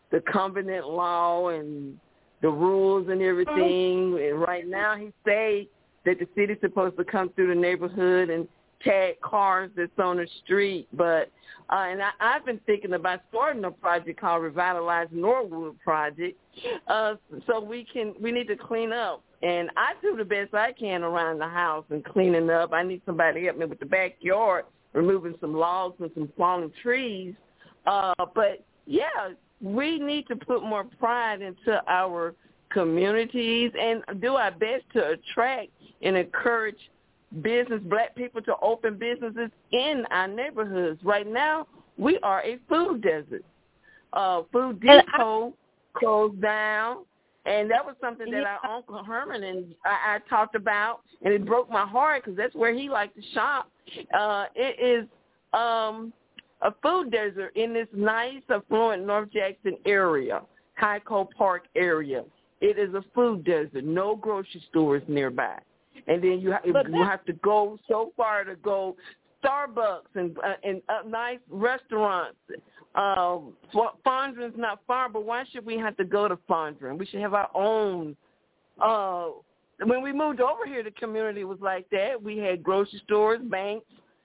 Speaker 2: the covenant law and the rules and everything. And right now he say that the city's supposed to come through the neighborhood and tag cars that's on the street. But and I've been thinking about starting a project called Revitalize Norwood Project. So we need to clean up. And I do the best I can around the house and cleaning up. I need somebody to help me with the backyard, removing some logs and some fallen trees. But, yeah, we need to put more pride into our communities and do our best to attract and encourage black people to open businesses in our neighborhoods. Right now, we are a food desert. Food Depot closed down. And that was something that our Uncle Herman and I talked about, and it broke my heart because that's where he liked to shop. It is a food desert in this nice, affluent North Jackson area, Hyco Park area. It is a food desert, no grocery stores nearby. And then you have to go so far to go Starbucks and nice restaurants. Fondren's not far, but why should we have to go to Fondren? We should have our own. When we moved over here, the community was like that. We had grocery stores, banks,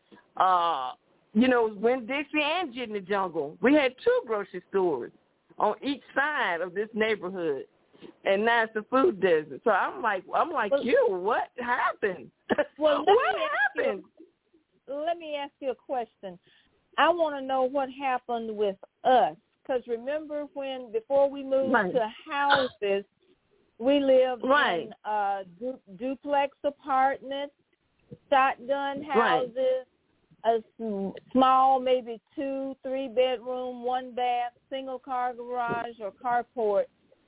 Speaker 2: Winn-Dixie and Jitney Jungle. We had 2 grocery stores on each side of this neighborhood, and now it's a food desert. So I'm like you. What happened?
Speaker 3: Well,
Speaker 2: what happened?
Speaker 3: Let me ask you a question. I want to know what happened with us, because remember before we moved to houses, we lived in duplex apartments, shotgun houses, a small, maybe 2-3 bedroom, 1 bath, single car garage or carport.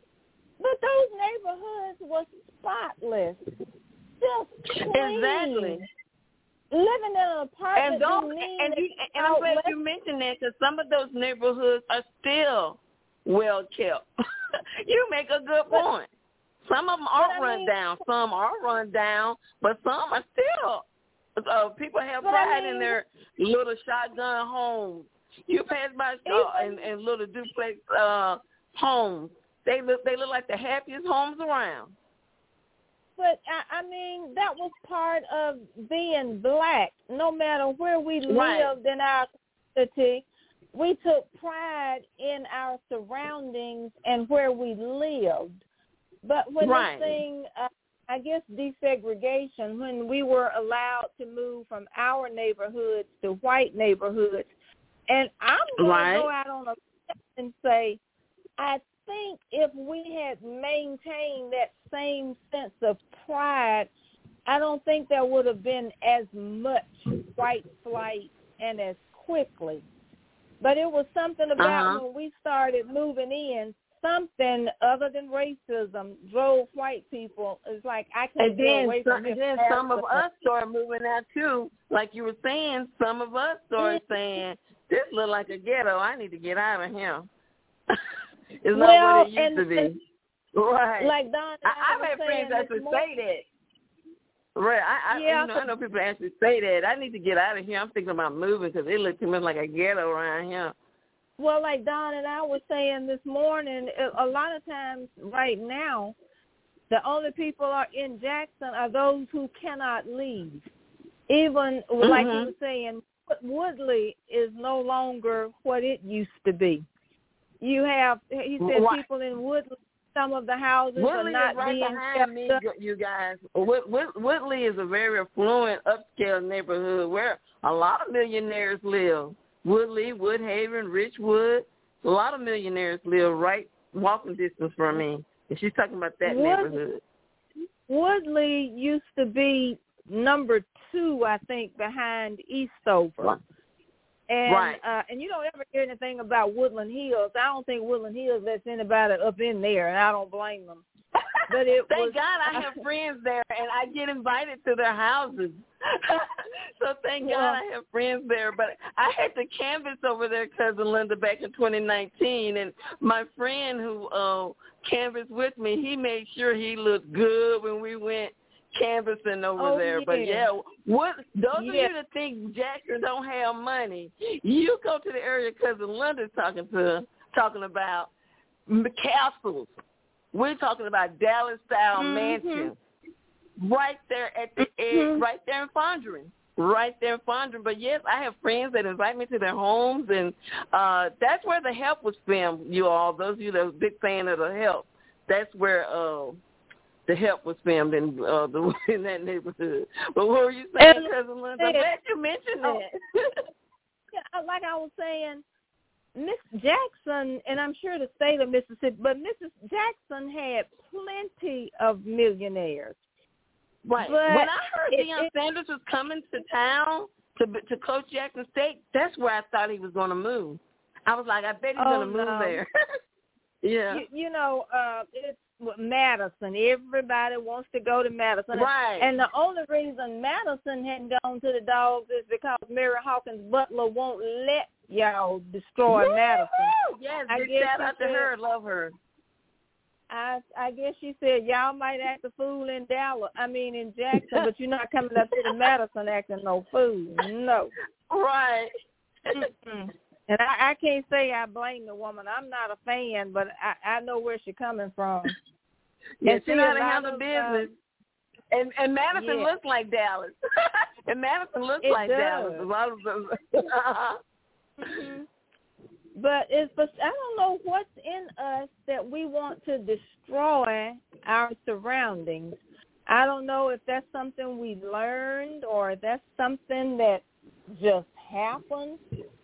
Speaker 3: But those neighborhoods were spotless, just clean.
Speaker 2: Exactly.
Speaker 3: Living in an apartment,
Speaker 2: and I'm glad you mentioned that, because some of those neighborhoods are still well kept. You make a good point. Some of them are run down. Some are run down, but some are still. People have pride in their little shotgun homes. You pass by and little duplex homes. They look like the happiest homes around.
Speaker 3: But, that was part of being black. No matter where we lived in our community, we took pride in our surroundings and where we lived. But when this thing, desegregation, when we were allowed to move from our neighborhoods to white neighborhoods, and I'm going to go out on a limb and say, I think if we had maintained that same sense of pride, I don't think there would have been as much white flight and as quickly. But it was something about when we started moving in, something other than racism drove white people. It's like, I can't get away from this.
Speaker 2: And then some of us started moving out too. Like you were saying, some of us started saying, this look like a ghetto. I need to get out of here. It's not what it used to be. Right.
Speaker 3: Like Don,
Speaker 2: I've had friends that would say that. Right. I know people actually say that. I need to get out of here. I'm thinking about moving because it looks too much like a ghetto around here.
Speaker 3: Well, like Don and I were saying this morning, a lot of times right now, the only people are in Jackson are those who cannot leave. Even like you were saying, Woodley is no longer what it used to be. You have, he said, people in Woodley, some of the houses
Speaker 2: Woodley
Speaker 3: are not
Speaker 2: is right
Speaker 3: being
Speaker 2: behind me, you guys. Woodley is a very affluent, upscale neighborhood where a lot of millionaires live. Woodley, Woodhaven, Richwood, a lot of millionaires live right walking distance from me. And she's talking about that neighborhood.
Speaker 3: Woodley used to be number 2, I think, behind Eastover. And you don't ever hear anything about Woodland Hills. I don't think Woodland Hills lets anybody up in there, and I don't blame them. But
Speaker 2: thank God I have friends there, and I get invited to their houses. So thank God I have friends there. But I had to canvas over there, Cousin Linda, back in 2019, and my friend who canvassed with me, he made sure he looked good when we went canvassing over there. But those of you that think Jackson don't have money, you go to the area Cousin Linda's talking about. castles. We're talking about Dallas-style mansions right there at the edge, right there in Fondren. But, yes, I have friends that invite me to their homes, and that's where The Help was filmed, you all. Those of you that are a big fan of The Help, that's where The Help was filmed in that neighborhood. But what were you saying, Cousin Linda? I'm glad you mentioned that.
Speaker 3: Yeah, like I was saying, Miss Jackson, and I'm sure the state of Mississippi, but Mrs. Jackson had plenty of millionaires.
Speaker 2: Right.
Speaker 3: But
Speaker 2: when I heard Deion Sanders was coming to town to coach Jackson State, that's where I thought he was going to move. I was like, I bet he's going to move there. Yeah.
Speaker 3: You know, it's Madison. Everybody wants to go to Madison.
Speaker 2: Right.
Speaker 3: And the only reason Madison hadn't gone to the Dogs is because Mary Hawkins Butler won't let y'all destroy Madison.
Speaker 2: Yes, shout out to her. Love her.
Speaker 3: I guess she said, y'all might act a fool in Jackson, but you're not coming up to the Madison acting no fool. No.
Speaker 2: Right.
Speaker 3: And I can't say I blame the woman. I'm not a fan, but I know where she's coming from.
Speaker 2: Yeah, she knows how to handle business. And Madison looks like Dallas. And Madison looks like Dallas. A lot of them.
Speaker 3: But I don't know what's in us that we want to destroy our surroundings. I don't know if that's something we learned or if that's something that just happened.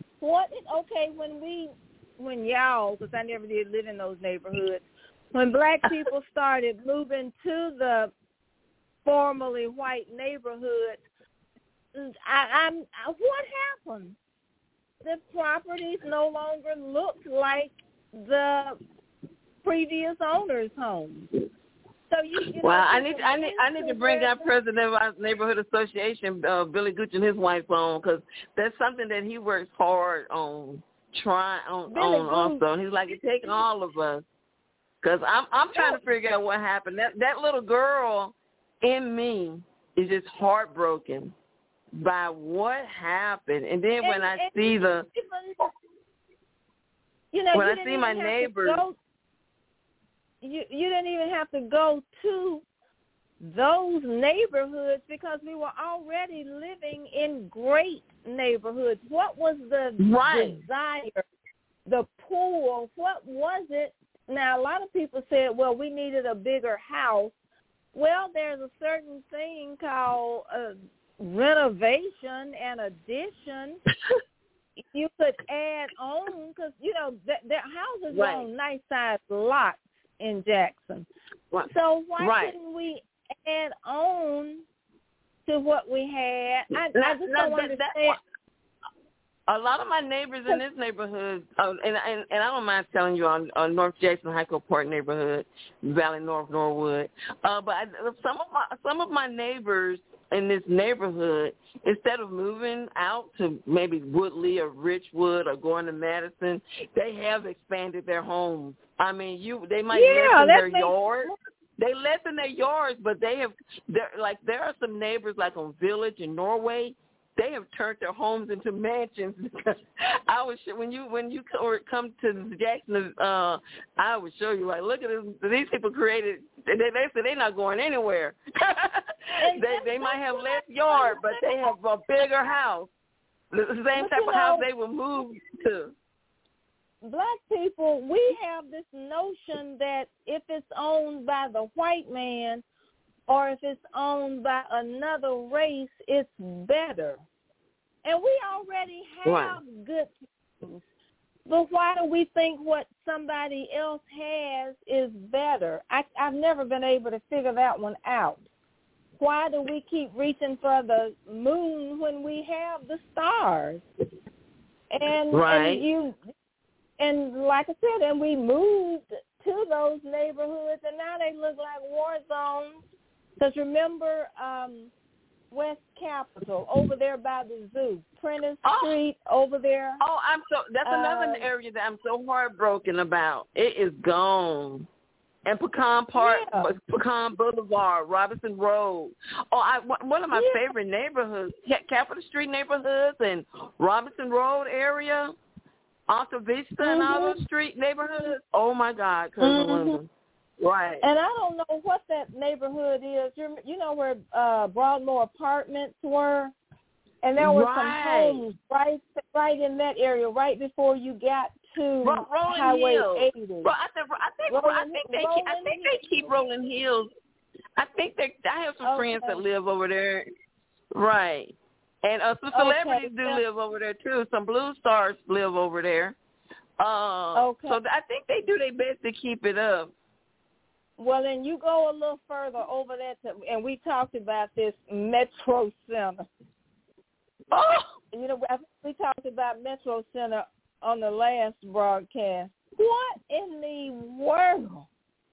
Speaker 3: When y'all, because I never did live in those neighborhoods, when black people started moving to the formerly white neighborhoods, what happened? The properties no longer looked like the previous owner's home. So
Speaker 2: I need to bring our president of our neighborhood association, Billy Gooch, and his wife on, because that's something that he works hard on also. He's like, it's taking all of us, because I'm trying to figure out what happened. That little girl in me is just heartbroken by what happened. And then when I see my neighbors. You didn't even have to go to those neighborhoods because we were already living in great neighborhoods. What was the desire, the pull? What was it? Now, a lot of people said, well, we needed a bigger house. Well, there's a certain thing called renovation and addition. You could add on because, their houses were on nice-sized lots in Jackson. Right. So why couldn't we add on to what we had? I just don't understand. A lot of my neighbors in this neighborhood, and I don't mind telling you on North Jackson, Hico Park neighborhood, Valley North, Norwood, but some of my neighbors in this neighborhood, instead of moving out to maybe Woodley or Richwood or going to Madison, they have expanded their homes. I mean, they might lessen their yards. They lessen their yards, but there are some neighbors like on Village in Norway. They have turned their homes into mansions. When you come to Jackson, I would show you, like, look at this. These people created. They say they're not going anywhere. they might have less yard, but they have a bigger house. The same type of house they will move to.
Speaker 3: Black people, we have this notion that if it's owned by the white man or if it's owned by another race, it's better. And we already have good things. But why do we think what somebody else has is better? I've never been able to figure that one out. Why do we keep reaching for the moon when we have the stars? And like I said, and we moved to those neighborhoods, and now they look like war zones. Because remember West Capitol over there by the zoo, Prentice Street over there.
Speaker 2: That's another area that I'm so heartbroken about. It is gone. And Pecan Park, Pecan Boulevard, Robinson Road. One of my favorite neighborhoods, Capitol Street neighborhoods and Robinson Road area. Alta Vista and all those street neighborhoods. Oh my God, Cousin Linda. Right.
Speaker 3: And I don't know what that neighborhood is. You know where Broadmoor Apartments were? And there were some homes right in that area, right before you got to Highway 80.
Speaker 2: Well, I think they keep Rolling Hills. I have some friends that live over there. Right. And some celebrities do live over there too. Some Blue Stars live over there. So I think they do their best to keep it up.
Speaker 3: Well, then you go a little further over there, and we talked about this Metro Center.
Speaker 2: Oh,
Speaker 3: you know, we talked about Metro Center on the last broadcast. What in the world?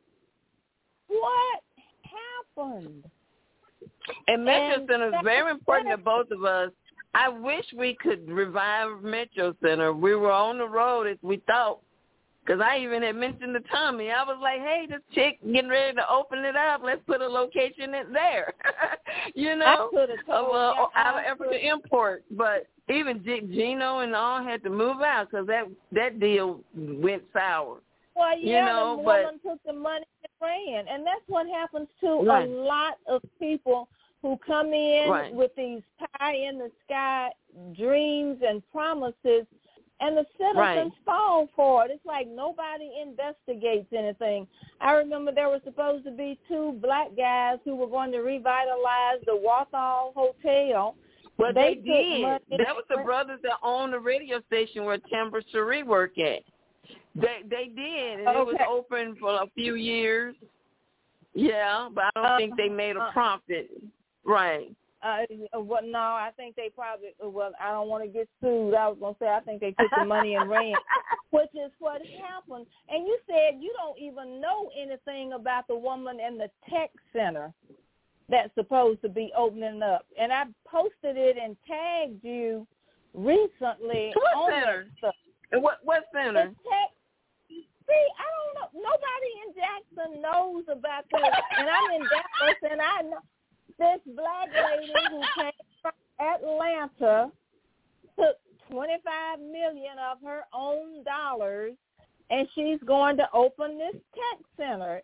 Speaker 3: What happened?
Speaker 2: And Metro Center is very important to both of us. I wish we could revive Metro Center. We were on the road as we thought, because I even had mentioned to Tommy. I was like, hey, this chick getting ready to open it up. Let's put a location in there, you know, out of effort to import. But even Gino and all had to move out because that deal went sour.
Speaker 3: Well, yeah,
Speaker 2: the
Speaker 3: woman took the money and ran. And that's what happens to a lot of people who come in with these pie-in-the-sky dreams and promises, and the citizens fall for it. It's like nobody investigates anything. I remember there were supposed to be 2 black guys who were going to revitalize the Walthall Hotel.
Speaker 2: Well, they did. That was the brothers that owned the radio station where Timber Cherie worked at. They did, and it was open for a few years. Yeah, but I don't think they made a profit. Right.
Speaker 3: No, I think they probably, I don't want to get sued. I was going to say I think they took the money and ran, which is what happened. And you said you don't even know anything about the woman in the tech center that's supposed to be opening up. And I posted it and tagged you recently.
Speaker 2: What center? What center?
Speaker 3: See, I don't know. Nobody in Jackson knows about this. And I'm in Dallas, and I know this black lady who came from Atlanta took $25 million of her own dollars, and she's going to open this tech center.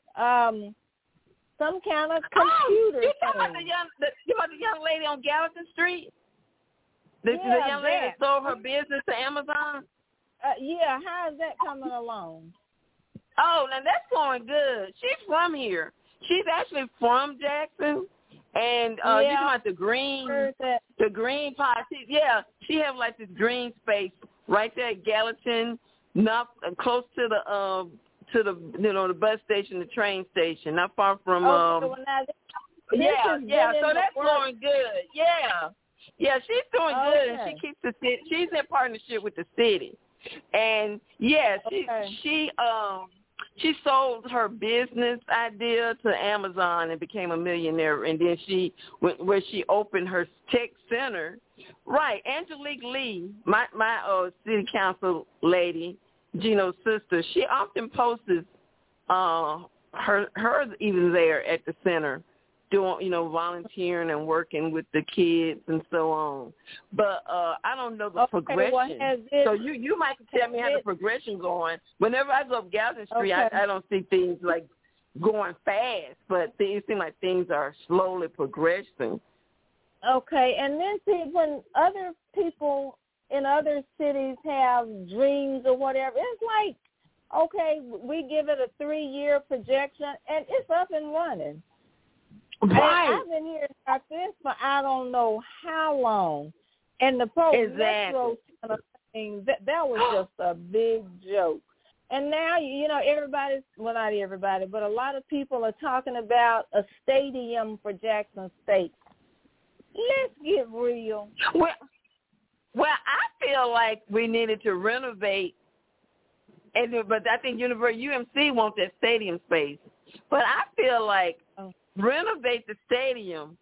Speaker 3: Some kind of computer
Speaker 2: you talking about the young lady on Gallatin Street? The young lady that sold her business to Amazon?
Speaker 3: Yeah, how is that coming along?
Speaker 2: Oh, now that's going good. She's from here. She's actually from Jackson. And you talking about the green pot? She have like this green space right there at Gallatin, not close to the the bus station, the train station, not far from. So that's going good. Yeah, she's doing good, and she keeps the city. She's in partnership with the city, and she sold her business idea to Amazon and became a millionaire. And then she opened her tech center. Right. Angelique Lee, my city council lady, Gino's sister, she often posts her even there at the center doing, volunteering and working with the kids and so on. But I don't know the progression. So you might tell me how the progression going. Whenever I go up Gallatin Street, I don't see things like going fast, but it seems like things are slowly progressing.
Speaker 3: Okay, and then see, when other people in other cities have dreams or whatever, it's like, okay, we give it a 3-year projection, and it's up and running.
Speaker 2: Right.
Speaker 3: I've been hearing about this for I don't know how long. And the Metro Center thing, that was just a big joke. And now, everybody's, well, not everybody, but a lot of people are talking about a stadium for Jackson State. Let's get real.
Speaker 2: Well, I feel like we needed to renovate, but I think UMC wants that stadium space. But I feel like renovate the stadium,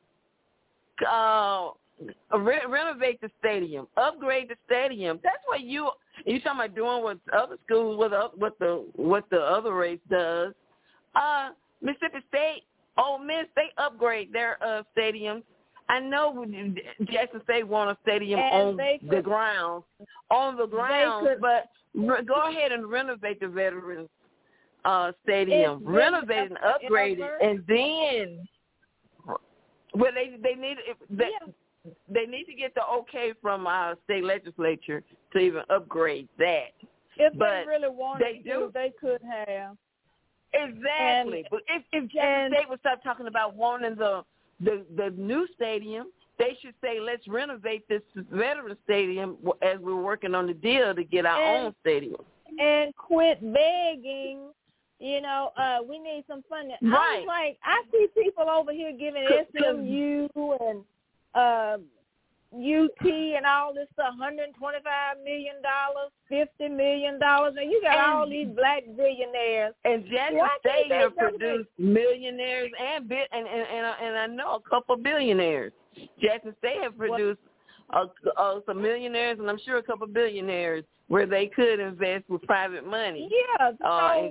Speaker 2: upgrade the stadium. That's what you talking about doing what other schools, what the other race does. Mississippi State, Ole Miss, they upgrade their stadiums. I know Jackson State want a stadium on the grounds, but go ahead and renovate the Veterans Stadium, renovate and upgrade it, and then they need to get the okay from our state legislature to even upgrade that.
Speaker 3: If they really wanted to, they could have.
Speaker 2: Exactly. But if Jackson State would start talking about wanting the new stadium, they should say, let's renovate this Veterans Stadium as we're working on the deal to get our own stadium.
Speaker 3: And quit begging. You know, we need some funding.
Speaker 2: Right.
Speaker 3: I was like, I see people over here giving SMU and UT and all this stuff, $125 million, $50 million, and you got all these black billionaires.
Speaker 2: And Jackson State have produced millionaires and I know a couple billionaires. Jackson State have produced some millionaires, and I'm sure a couple billionaires where they could invest with private money.
Speaker 3: Yeah, so,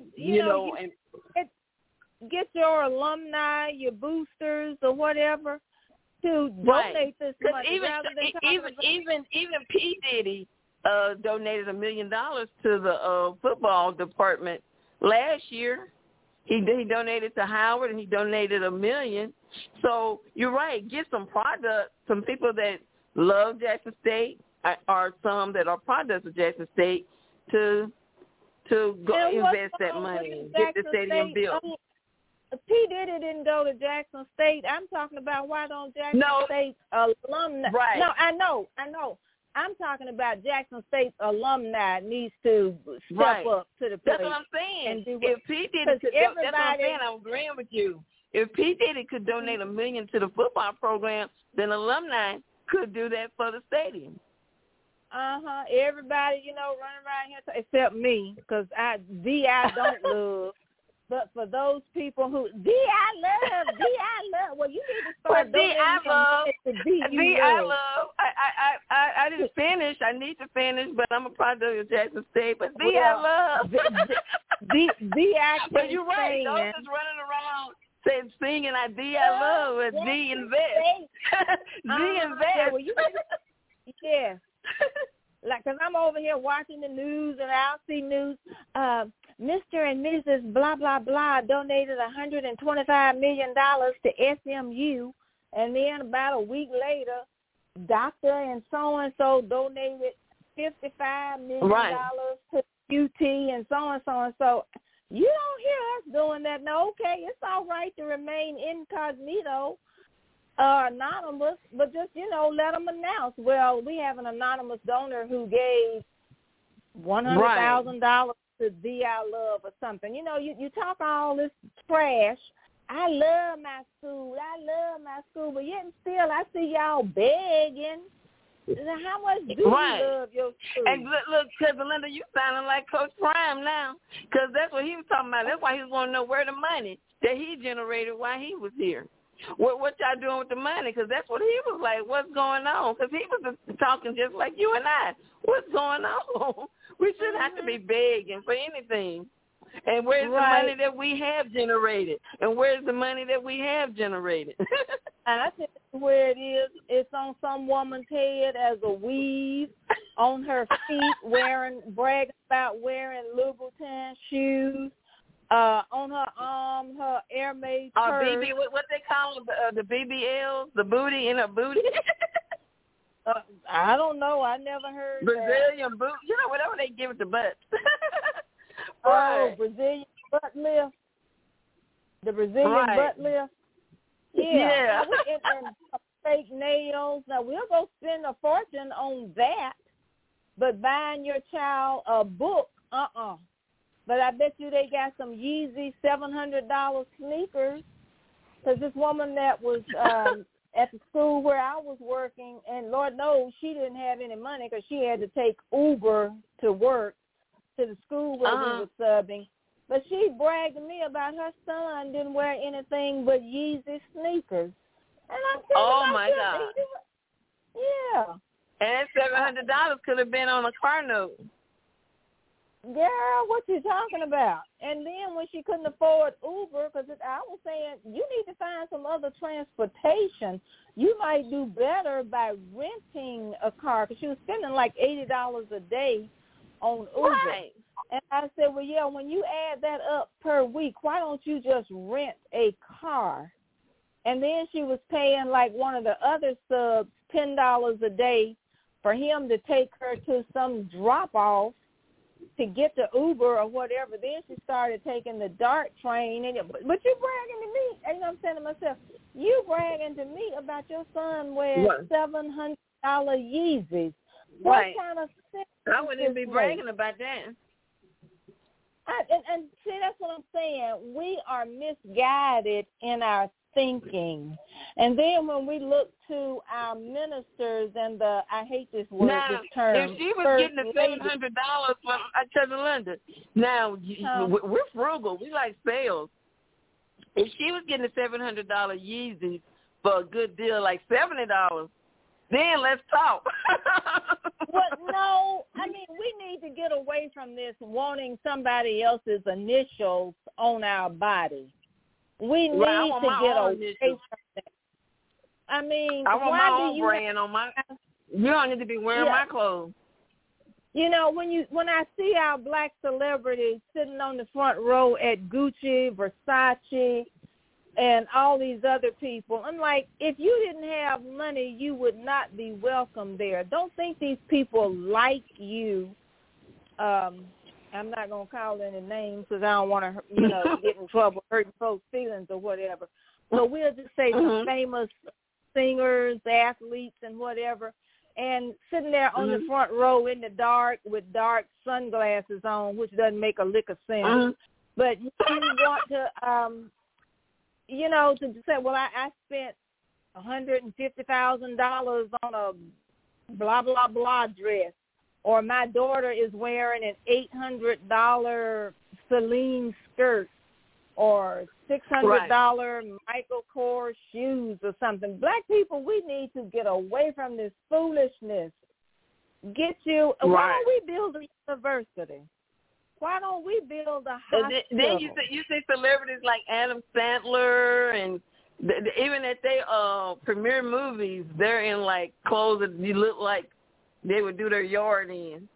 Speaker 3: get your alumni, your boosters, or whatever to donate this money.
Speaker 2: Even P. Diddy donated $1 million to the football department last year. He donated to Howard, and he donated $1 million. So you're right. Get some product, some people that love Jackson State, or some that are products of Jackson State to go invest that money and get the stadium built.
Speaker 3: P. Diddy didn't go to Jackson State. I'm talking about why don't Jackson State alumni?
Speaker 2: Right.
Speaker 3: No, I know. I'm talking about Jackson State's alumni needs to step up to the plate.
Speaker 2: That's what I'm saying. If P. Diddy could, that's what I'm saying. I'm agreeing with you. If P. Diddy could donate $1 million to the football program, then alumni could do that for the stadium.
Speaker 3: Everybody, running around here, except me, because I don't love. But for those people who I love. Well, you need to start donating
Speaker 2: I love. I didn't finish. I need to finish, but I'm a product of Jackson State. But I love. But you're right. Those is running around singing I love with invest. Invest.
Speaker 3: Well, yeah. Like, because I'm over here watching the news, and I'll see news. Mr. and Mrs. blah, blah, blah donated $125 million to SMU, and then about a week later, Dr. and so-and-so donated $55 million to UT and so-and-so. And so you don't hear us doing that. No, okay, it's all right to remain incognito, anonymous, but just, let them announce, well, we have an anonymous donor who gave $100,000 to I Love or something. You talk all this trash. I love my school, but yet and still I see y'all begging. How much do you love your school?
Speaker 2: And look, Belinda, you sounding like Coach Prime now, because that's what he was talking about. That's why he was wanting to know where the money that he generated while he was here. What y'all doing with the money? Because that's what he was like, what's going on? Because he was talking just like you and I. What's going on? We shouldn't have to be begging for anything. And where's the money that we have generated? And where's the money that we have generated?
Speaker 3: And I think where it is, it's on some woman's head as a weave, on her feet, bragging about wearing Louboutin shoes. On her arm, her Hermes purse.
Speaker 2: BB, what they call the BBLs, the booty in her booty?
Speaker 3: I don't know. I never heard
Speaker 2: Brazilian boot. Whatever they give it to butts.
Speaker 3: Brazilian butt lift. The Brazilian butt lift.
Speaker 2: Yeah.
Speaker 3: And fake nails. Now, we'll go spend a fortune on that, but buying your child a book, But I bet you they got some Yeezy $700 sneakers, because this woman that was at the school where I was working, and Lord knows she didn't have any money because she had to take Uber to work to the school where we were subbing. But she bragged to me about her son didn't wear anything but Yeezy sneakers. And I'm thinking,
Speaker 2: oh, my God.
Speaker 3: Yeah.
Speaker 2: And that $700 could have been on a car note.
Speaker 3: girl, what you talking about? And then when she couldn't afford Uber, because I was saying, you need to find some other transportation. You might do better by renting a car, because she was spending like $80 a day on Uber.
Speaker 2: Right.
Speaker 3: And I said, well, yeah, when you add that up per week, why don't you just rent a car? And then she was paying like one of the other subs $10 a day for him to take her to some drop-off to get the Uber or whatever. Then she started taking the DART train. But you bragging to me. And I'm saying to myself, you bragging to me about your son wearing $700 Yeezys.
Speaker 2: Right.
Speaker 3: What kind of sense
Speaker 2: I wouldn't be bragging about that.
Speaker 3: And see, that's what I'm saying. We are misguided in our thinking. And then when we look to our ministers and I hate this word, this term.
Speaker 2: If she was getting the $700 from Cousin Linda, now we're frugal. We like sales. If she was getting the $700 Yeezys for a good deal, like $70, then let's talk.
Speaker 3: Well, no, I mean, we need to get away from this wanting somebody else's initials on our body. We need to get away from that. I mean,
Speaker 2: I want my own brand on my. You don't need to be wearing my clothes.
Speaker 3: You know, when I see our black celebrities sitting on the front row at Gucci, Versace, and all these other people, I'm like, if you didn't have money, you would not be welcome there. Don't think these people like you. I'm not going to call any names because I don't want to, get in trouble, hurting folks' feelings or whatever. So we'll just say some famous singers, athletes, and whatever, and sitting there on the front row in the dark with dark sunglasses on, which doesn't make a lick of sense. But you want to, to say, well, I spent $150,000 on a blah, blah, blah dress. Or my daughter is wearing an $800 Celine skirt or $600 Michael Kors shoes or something. Black people, we need to get away from this foolishness. Why don't we build a university? Why don't we build a hospital?
Speaker 2: Then you say celebrities like Adam Sandler and even at they premiere movies, they're in like clothes that you look like they would do their yard in.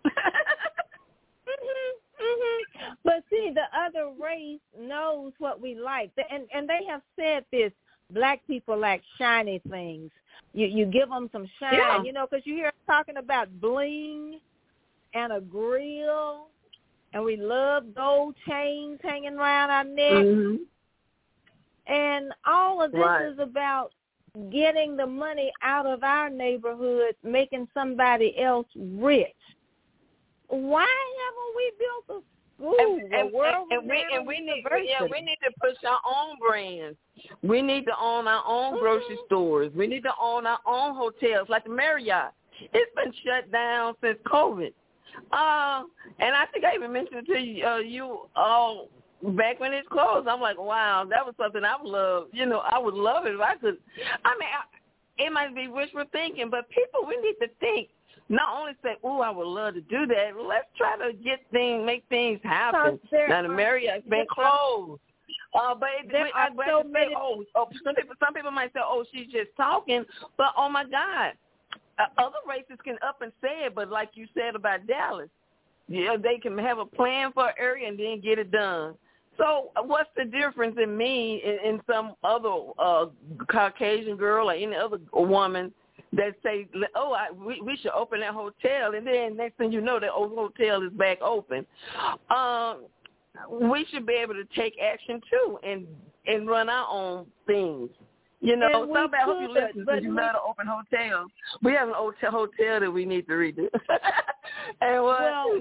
Speaker 3: But see, the other race knows what we like. And they have said this, black people like shiny things. You give them some shine, because you hear us talking about bling and a grill, and we love gold chains hanging around our neck. And all of this is about getting the money out of our neighborhood, making somebody else rich. Why haven't we built a school,
Speaker 2: we need to push our own brands. We need to own our own grocery stores. We need to own our own hotels, like the Marriott. It's been shut down since COVID. And I think I even mentioned to you all back when it's closed. I'm like, wow, that was something I would love. I would love it if I could. I mean, it might be wishful thinking, but people, we need to think. Not only say, "Oh, I would love to do that." Let's try to make things happen. Now the Marriott's been closed, some people might say, "Oh, she's just talking," but oh my God, other races can up and say it. But like you said about Dallas, they can have a plan for an area and then get it done. So what's the difference in me and some other Caucasian girl or any other woman that say, we should open that hotel, and then next thing you know, that old hotel is back open. We should be able to take action, too, and run our own things. Somebody, I hope you listen, because you love to open hotels. We have an old hotel that we need to redo. And
Speaker 3: well,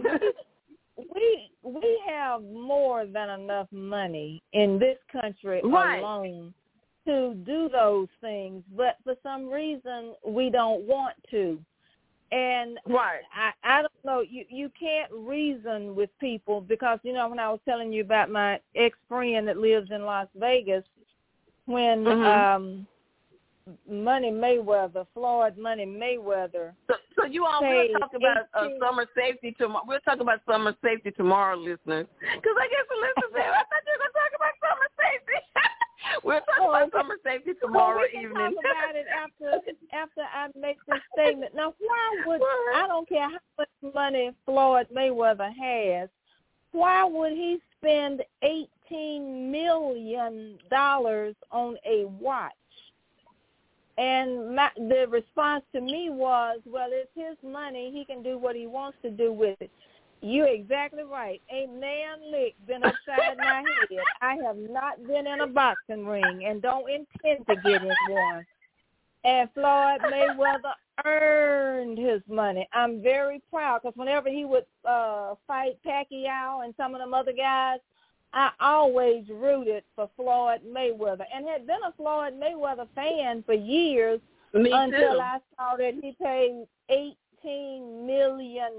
Speaker 3: we have more than enough money in this country alone to do those things, but for some reason we don't want to. And I don't know, you can't reason with people because, when I was telling you about my ex-friend that lives in Las Vegas, when Money Mayweather, Floyd Money Mayweather.
Speaker 2: So you all will talk about summer safety tomorrow. We'll talk about summer safety tomorrow, listeners. Because I guess the listeners said, I thought you were going to talk about summer safety. We'll talk about summer safety tomorrow evening.
Speaker 3: We'll talk about it after I make this statement. Now, why would, I don't care how much money Floyd Mayweather has, why would he spend $18 million on a watch? And the response to me was, well, it's his money. He can do what he wants to do with it. You're exactly right. Ain't nan lick been upside my head. I have not been in a boxing ring and don't intend to get in one. And Floyd Mayweather earned his money. I'm very proud because whenever he would fight Pacquiao and some of them other guys, I always rooted for Floyd Mayweather and had been a Floyd Mayweather fan for years until I saw that he paid $18 million.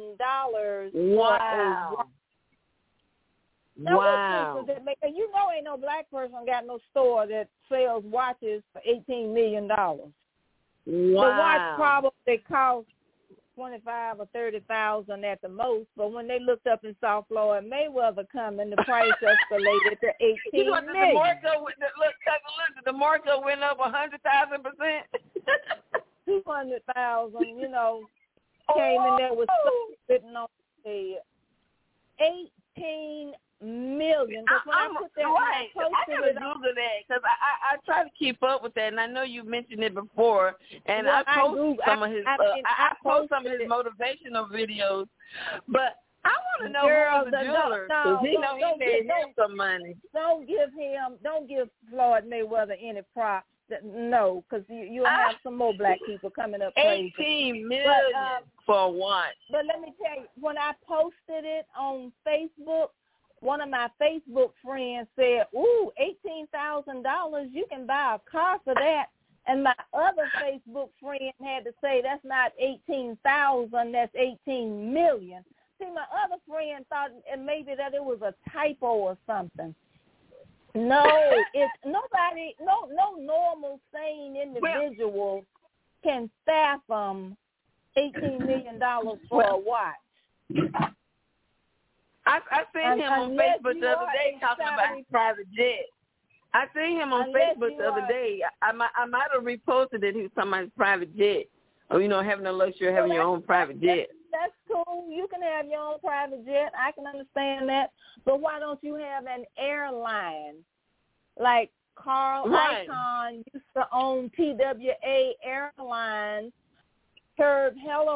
Speaker 2: Wow.
Speaker 3: Now,
Speaker 2: wow.
Speaker 3: What difference does it make? You know ain't no black person got no store that sells watches for $18 million.
Speaker 2: Wow.
Speaker 3: The watch probably costs $25,000 or $30,000 at the most, but when they looked up and saw Floyd Mayweather coming, the price escalated to $18 million.
Speaker 2: The market went up 100,000%.
Speaker 3: 200,000, came in there with something written on the head. $18 million. When I put that,
Speaker 2: I gotta
Speaker 3: it
Speaker 2: Google that because I try to keep up with that, and I know you mentioned it before. And I post some of his motivational videos, but I want to know who the jeweler because he made him some money.
Speaker 3: Don't give Floyd Mayweather any props. No, because you'll have some more black people coming up crazy.
Speaker 2: $18 million for one.
Speaker 3: But let me tell you, when I posted it on Facebook, one of my Facebook friends said, "Ooh, $18,000, you can buy a car for that." And my other Facebook friend had to say, "That's not $18,000, that's $18 million." See, my other friend thought maybe that it was a typo or something. No, it's nobody. No normal sane individual can fathom $18 million for a watch.
Speaker 2: I seen him on Facebook the other day talking about his private jet. I seen him on Facebook the other day. I might have reposted it. He was talking about his private jet, or having the luxury of having your own private jet.
Speaker 3: That's cool. You can have your own private jet. I can understand that. But why don't you have an airline like Carl Icahn used to own TWA Airlines? Herb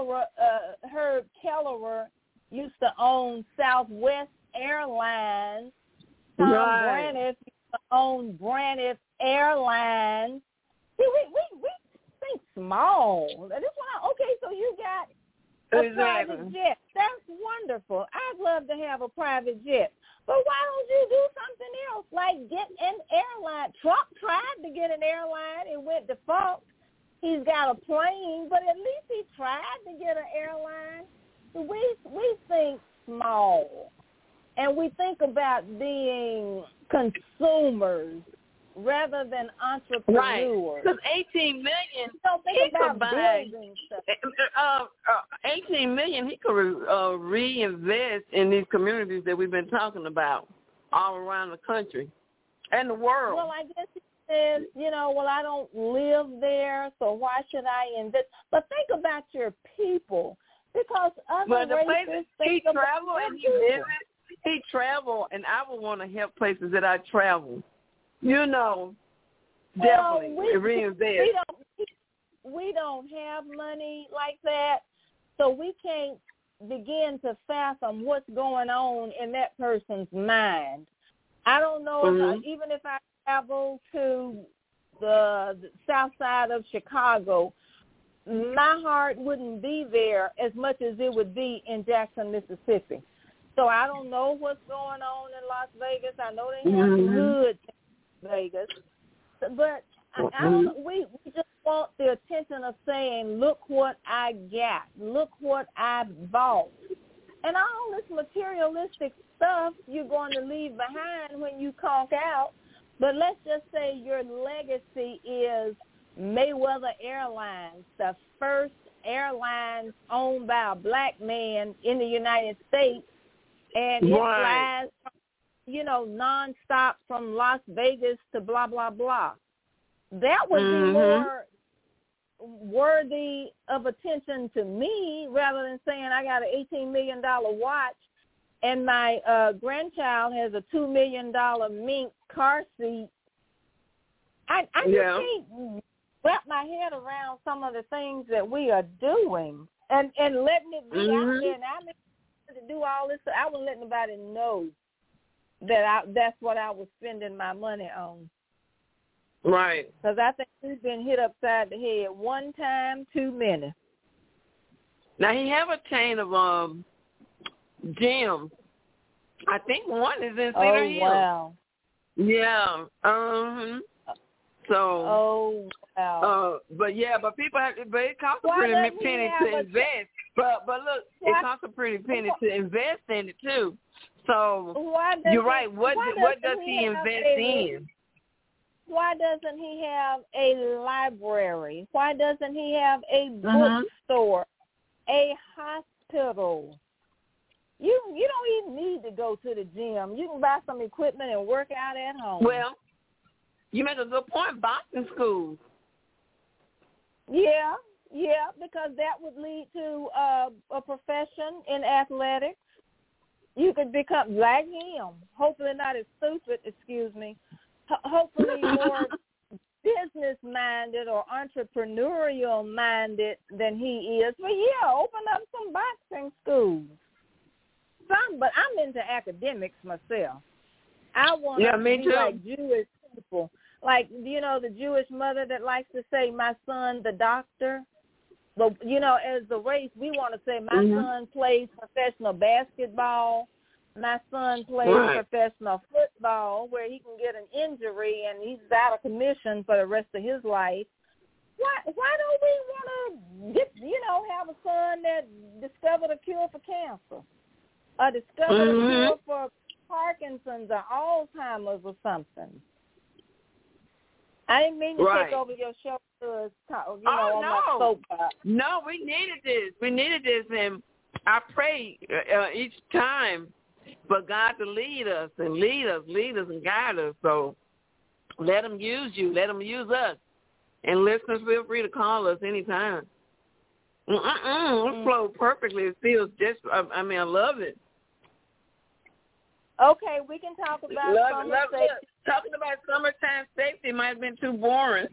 Speaker 3: Kellerer used to own Southwest Airlines. Tom Braniff used to own Braniff Airlines. See, we think small. So you got a private jet. That's wonderful. I'd love to have a private jet. But why don't you do something else, like get an airline? Trump tried to get an airline. It went defunct. He's got a plane, but at least he tried to get an airline. We think small, and we think about being consumers rather than entrepreneurs.
Speaker 2: Right, because $18 million,
Speaker 3: he could buy.
Speaker 2: $18 million, he could reinvest in these communities that we've been talking about all around the country and the world.
Speaker 3: Well, I guess he says, I don't live there, so why should I invest? But think about your people. Because other races,
Speaker 2: he travel and he visits. He travel, and I would want to help places that I travel. Definitely reinvest.
Speaker 3: We don't have money like that, so we can't begin to fathom what's going on in that person's mind. I don't know, even if I travel to the south side of Chicago, my heart wouldn't be there as much as it would be in Jackson, Mississippi. So I don't know what's going on in Las Vegas. I know they have some hoods in Vegas. But we just want the attention of saying, look what I got. Look what I bought. And all this materialistic stuff you're going to leave behind when you conk out. But let's just say your legacy is Mayweather Airlines, the first airlines owned by a black man in the United States, and it flies, nonstop from Las Vegas to blah, blah, blah. That would be more worthy of attention to me rather than saying I got an $18 million watch and my grandchild has a $2 million mink car seat. I just can't wrap my head around some of the things that we are doing and letting it be out there. And I'm to do all this. I wouldn't let nobody know that that's what I was spending my money on.
Speaker 2: Right.
Speaker 3: Because I think he's been hit upside the head one time too many.
Speaker 2: Now, he have a chain of gyms. I think one is in Cedar Hill.
Speaker 3: Wow.
Speaker 2: Yeah. So.
Speaker 3: Oh, wow.
Speaker 2: But people have, but it costs a pretty penny to invest. But look, it costs a pretty penny to invest in it too. So you're right. What does he invest in?
Speaker 3: Why doesn't he have a library? Why doesn't he have a bookstore, a hospital? You don't even need to go to the gym. You can buy some equipment and work out at home.
Speaker 2: Well, you make a good point. Boxing schools.
Speaker 3: Yeah, because that would lead to a profession in athletics. You could become like him. Hopefully not as stupid, excuse me. Hopefully more business-minded or entrepreneurial-minded than he is. But, open up some boxing schools. But I'm into academics myself. I want to be like Jewish people. Like, the Jewish mother that likes to say, my son, the doctor. But, as the race, we want to say, my son plays professional basketball. My son plays professional football where he can get an injury and he's out of commission for the rest of his life. Why don't we want to get, have a son that discovered a cure for cancer or discovered a cure for Parkinson's or Alzheimer's or something? I didn't mean to take over your show on my soapbox.
Speaker 2: No, we needed this. And I pray each time for God to lead us and guide us. So let him use you. Let him use us. And listeners, feel free to call us anytime. It flowed perfectly. It feels I love it.
Speaker 3: Okay, we can talk about summer safety.
Speaker 2: Talking about summertime safety might have been too boring.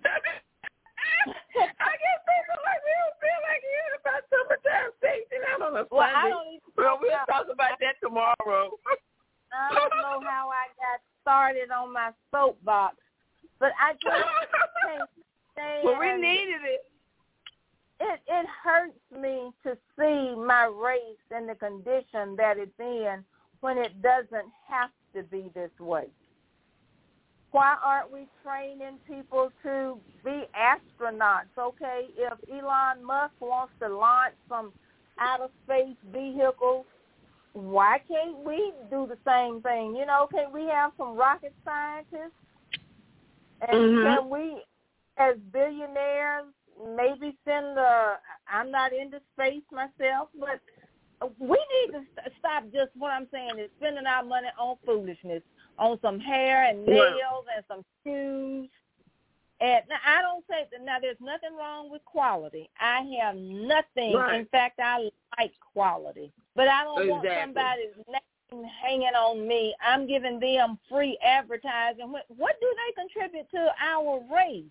Speaker 2: I guess people we don't feel like hearing about summertime safety. I don't know.
Speaker 3: Well, I don't even
Speaker 2: we'll talk about that tomorrow.
Speaker 3: I don't know how I got started on my soapbox, but I just can't stand.
Speaker 2: Well, we needed it.
Speaker 3: It hurts me to see my race in the condition that it's in when it doesn't have to be this way. Why aren't we training people to be astronauts? Okay, if Elon Musk wants to launch some outer space vehicles, why can't we do the same thing? Can we have some rocket scientists? And can we, as billionaires, maybe I'm not into space myself, but we need to stop just what I'm saying is spending our money on foolishness, on some hair and nails and some shoes. And now, I don't say that. Now, there's nothing wrong with quality. I have nothing. In fact, I like quality. But I don't want somebody's name hanging on me. I'm giving them free advertising. What do they contribute to our race?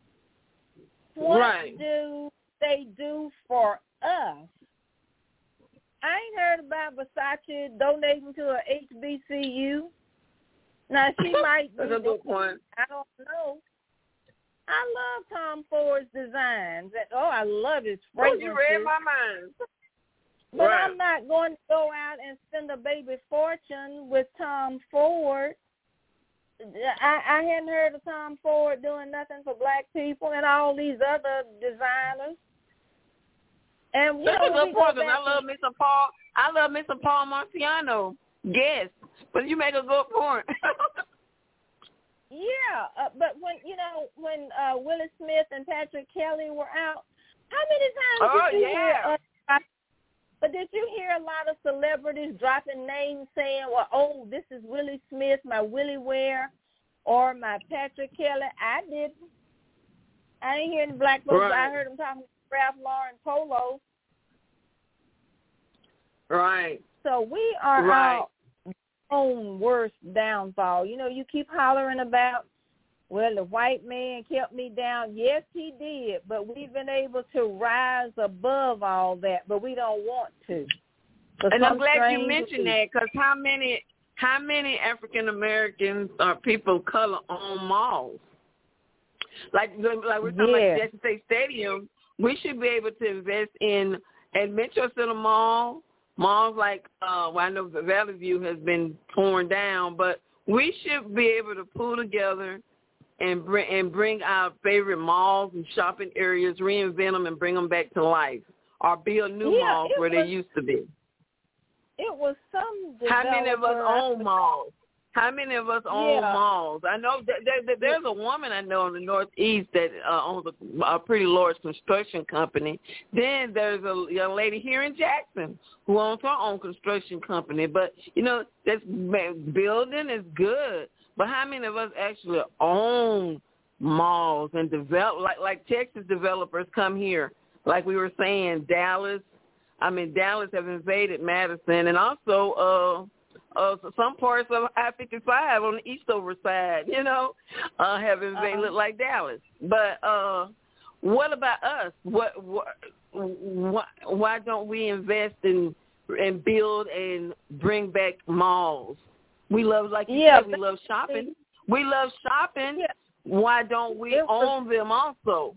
Speaker 3: What do they do for us? I ain't heard about Versace donating to a HBCU. Now, she might be.
Speaker 2: That's a good point.
Speaker 3: I don't know. I love Tom Ford's designs. I love his fragrances.
Speaker 2: You read my mind.
Speaker 3: But I'm not going to go out and spend a baby fortune with Tom Ford. I hadn't heard of Tom Ford doing nothing for black people and all these other designers. And
Speaker 2: that's a good point. I love me some Paul Marciano. Yes, but you make a good point.
Speaker 3: But when Willie Smith and Patrick Kelly were out, how many times did you hear? But did you hear a lot of celebrities dropping names saying, "Well, oh, this is Willie Smith, my Willie Ware, or my Patrick Kelly"? I didn't. I didn't hear any black folks. Right. I heard them talking to Ralph Lauren Polo.
Speaker 2: Right.
Speaker 3: So we are our own worst downfall. You keep hollering about, well, the white man kept me down. Yes, he did, but we've been able to rise above all that, but we don't want to.
Speaker 2: And I'm glad you mentioned that, because how many African Americans or people of color own malls? Like we're talking about Jackson State Stadium, we should be able to invest in at Metro Center Mall. Malls like, I know the Valley View has been torn down, but we should be able to pull together and bring our favorite malls and shopping areas, reinvent them and bring them back to life, or build new malls where they used to be.
Speaker 3: It was some developer.
Speaker 2: How many of us own malls? How many of us own malls? I know there's a woman I know in the Northeast that owns a pretty large construction company. Then there's a young lady here in Jackson who owns her own construction company. But, this building is good. But how many of us actually own malls and develop, like Texas developers come here? Like we were saying, Dallas have invaded Madison, and also some parts of I-55 on the Eastover side, have invaded like Dallas. But what about us? Why don't we invest in and build and bring back malls? We love, like you said, we love shopping. We love shopping. Yeah. Why don't we own them also?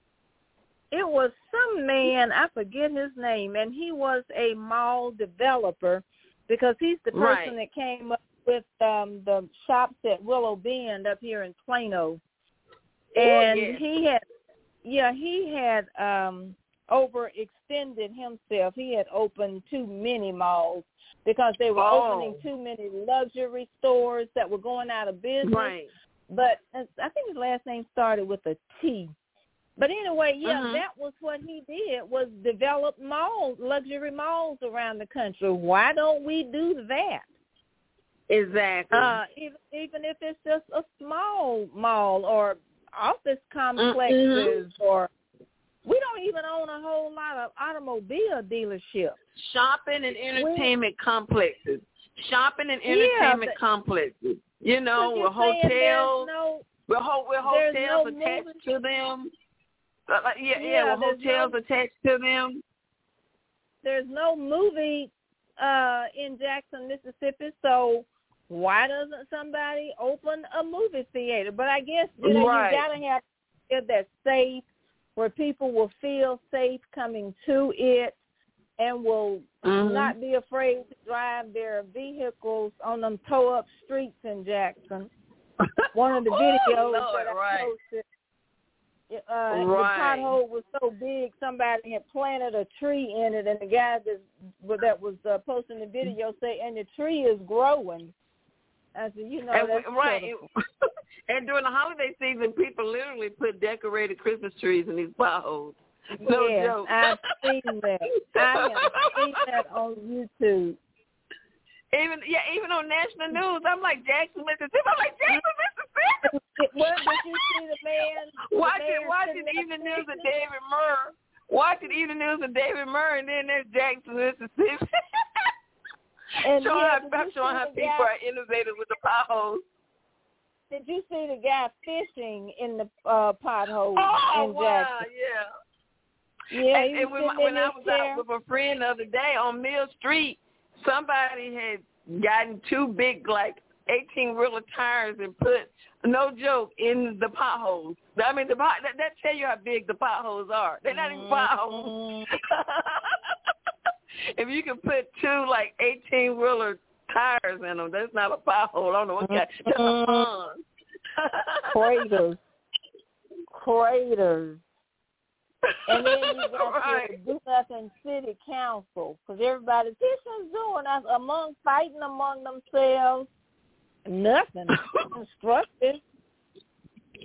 Speaker 3: It was some man, I forget his name, and he was a mall developer, because he's the person that came up with the shops at Willow Bend up here in Plano. And he had overextended himself. He had opened too many malls because they were opening too many luxury stores that were going out of business.
Speaker 2: Right.
Speaker 3: But I think his last name started with a T. But anyway, that was what he did, was develop malls, luxury malls around the country. Why don't we do that?
Speaker 2: Exactly.
Speaker 3: Even if it's just a small mall or office complexes, or we don't even own a whole lot of automobile dealerships.
Speaker 2: Shopping and entertainment complexes. Shopping and entertainment complexes. With hotels. With hotels attached to them. With hotels attached to them.
Speaker 3: There's no movie in Jackson, Mississippi, so why doesn't somebody open a movie theater? But I guess, you got to have that's safe, where people will feel safe coming to it and will not be afraid to drive their vehicles on them toe-up streets in Jackson. One of the videos that I posted, the pothole was so big, somebody had planted a tree in it, and the guy that was posting the video said, and the tree is growing. I said, that's
Speaker 2: right. And during the holiday season, people literally put decorated Christmas trees in these potholes. No joke.
Speaker 3: I've seen that. I have seen that on YouTube.
Speaker 2: Even on national news, I'm like, Jackson, Mississippi. I'm like, Jackson, Mississippi.
Speaker 3: Well, did you see the man?
Speaker 2: Watching Evening News of David Murr. Watching Evening News of David Murr, and then there's Jackson, Mississippi.
Speaker 3: And
Speaker 2: I'm showing how people are innovative with the potholes.
Speaker 3: Did you see the guy fishing in the potholes in Jackson?
Speaker 2: Wow,
Speaker 3: yeah.
Speaker 2: And when I was out with a friend the other day on Mill Street, somebody had gotten two big, 18-wheeler tires and put, no joke, in the potholes. I mean, that tell you how big the potholes are. They're not even potholes. If you can put two, 18-wheeler tires in them, that's not a pothole. I don't know what kind. That's a pond. Craters.
Speaker 3: And then you got to do nothing city council, because everybody, citizens doing fighting among themselves. Nothing constructive.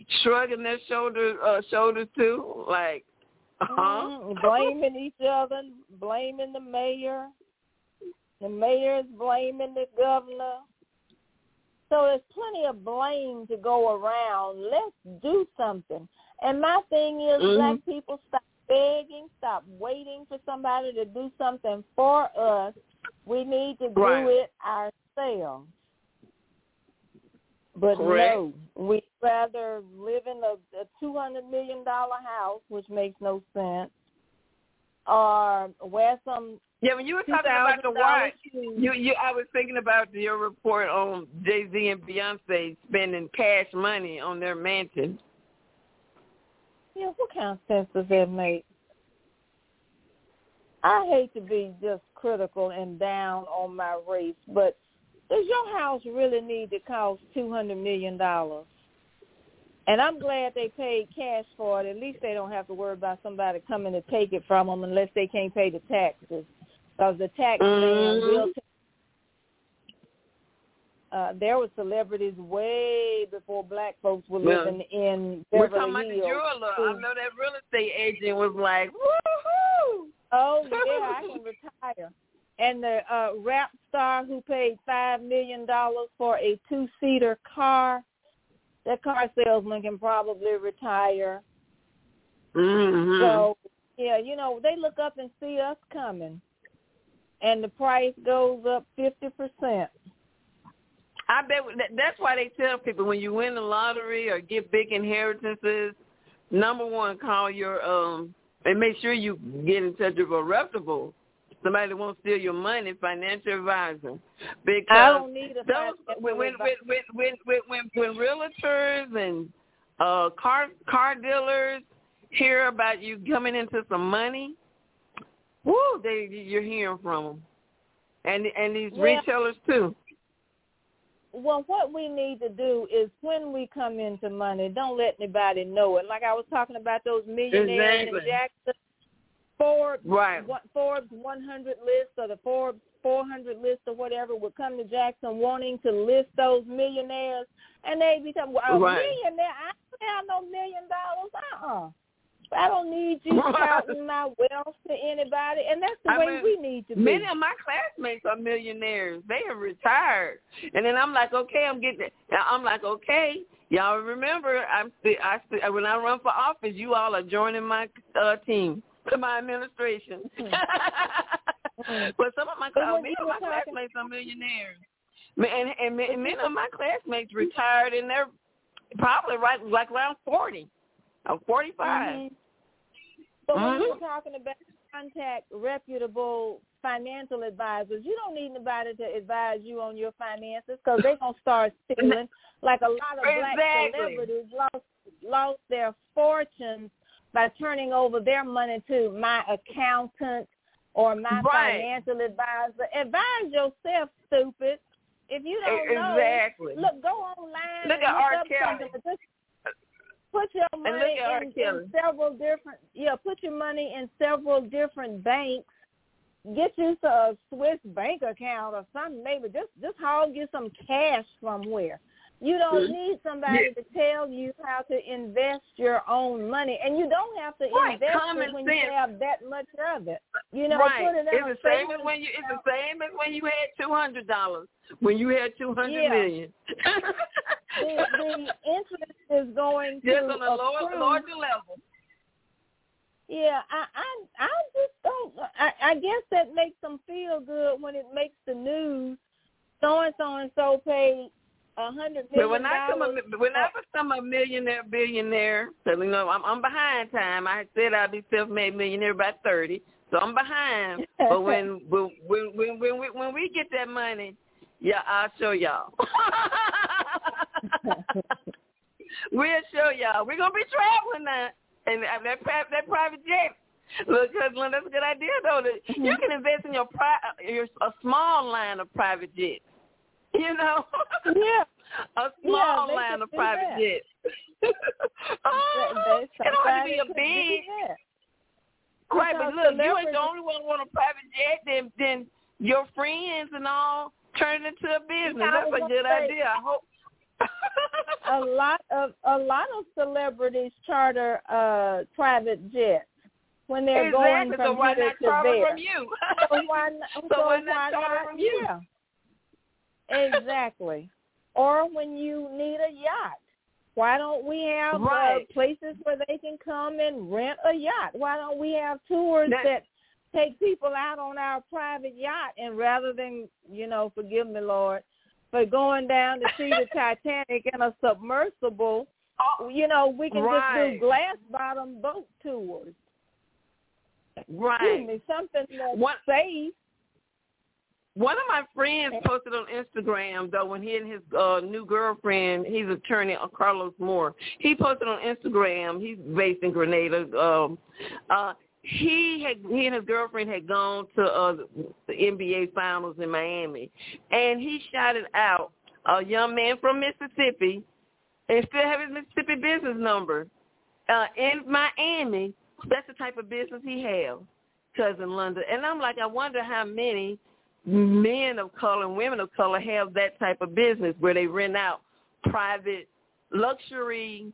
Speaker 2: shrugging their shoulders too, like,
Speaker 3: blaming each other, blaming the mayor. The mayor's blaming the governor. So there's plenty of blame to go around. Let's do something. And my thing is, black people, stop begging, stop waiting for somebody to do something for us. We need to do it ourselves. But no, we'd rather live in a $200 million house, which makes no sense, or wear some.
Speaker 2: Yeah, when you were talking about the watch, I was thinking about your report on Jay-Z and Beyonce spending cash money on their mansion.
Speaker 3: Yeah, what kind of sense does that make? I hate to be just critical and down on my race, but does your house really need to cost $200 million? And I'm glad they paid cash for it. At least they don't have to worry about somebody coming to take it from them unless they can't pay the taxes. Because the tax man will there were celebrities way before black folks were living in Beverly Hills.
Speaker 2: We're talking about the jeweler. I know that real estate agent was like, woohoo!
Speaker 3: Oh, yeah, I can retire. And the rap star who paid $5 million for a 2-seater car, that car salesman can probably retire.
Speaker 2: Mm-hmm.
Speaker 3: So, yeah, they look up and see us coming. And the price goes up 50%.
Speaker 2: I bet that's why they tell people when you win the lottery or get big inheritances, number one, call your and make sure you get in touch with a reputable, somebody that won't steal your money, financial advisor. Because
Speaker 3: I don't need a
Speaker 2: when realtors and car dealers hear about you coming into some money, you're hearing from them, and these retailers too.
Speaker 3: Well, what we need to do is when we come into money, don't let anybody know it. Like I was talking about those millionaires in Jackson, Forbes 100 list or the Forbes 400 list or whatever would come to Jackson wanting to list those millionaires, and they'd be talking, millionaire? I don't have no $1 million. I don't need you shouting my wealth to anybody, and that's the way we need to be.
Speaker 2: Many of my classmates are millionaires. They are retired, and then I'm like, okay, y'all remember, when I run for office, you all are joining my team, to my administration. But some of my classmates are millionaires, and many of my classmates retired, and they're probably around 40. I'm 45.
Speaker 3: Mm-hmm. But when you're talking about contact reputable financial advisors, you don't need anybody to advise you on your finances because they're going to start stealing. Like a lot of black celebrities lost their fortunes by turning over their money to my accountant or my financial advisor. Advise yourself, stupid. If you don't know, look, go online.
Speaker 2: Look at R. Kelly.
Speaker 3: Put your money in several different. Put your money in several different banks. Get you a Swiss bank account or something. Maybe just haul you some cash somewhere. You don't need somebody to tell you how to invest your own money, and you don't have to invest it when you have that much of it. Put it in
Speaker 2: it's the same as when you had $200. When you had $200 million.
Speaker 3: The interest is going to
Speaker 2: on a larger level.
Speaker 3: Yeah, I just don't. I guess that makes them feel good when it makes the news. So and so paid $100 million.
Speaker 2: But when I become a billionaire, so I'm behind time. I said I'd be self-made millionaire by 30, so I'm behind. But when we get that money, I'll show y'all. We'll show y'all. We're gonna be traveling now, and that private jet. Look, that's a good idea though. That you can invest in a small line of private jets. A small line of private jets. It don't have to be a big. Right, but look, you ain't the only one who want a private jet. Then your friends and all turn it into a business. That's a good idea. I hope.
Speaker 3: A lot a lot of celebrities charter private jets when they're going from here to there.
Speaker 2: From you?
Speaker 3: So why not charter from you? Yeah. Exactly. Or when you need a yacht, why don't we have places where they can come and rent a yacht? Why don't we have tours that take people out on our private yacht, and rather than, forgive me, Lord, but going down to see the Titanic in a submersible, we can just do glass bottom boat tours.
Speaker 2: Right.
Speaker 3: Excuse me, something that's safe.
Speaker 2: One of my friends posted on Instagram, though, when he and his new girlfriend, he's attorney Carlos Moore, he posted on Instagram, he's based in Grenada, he and his girlfriend had gone to the NBA Finals in Miami, and he shouted out a young man from Mississippi, and still have his Mississippi business number, in Miami. That's the type of business he has, Cousin London. And I'm like, I wonder how many men of color and women of color have that type of business where they rent out private luxury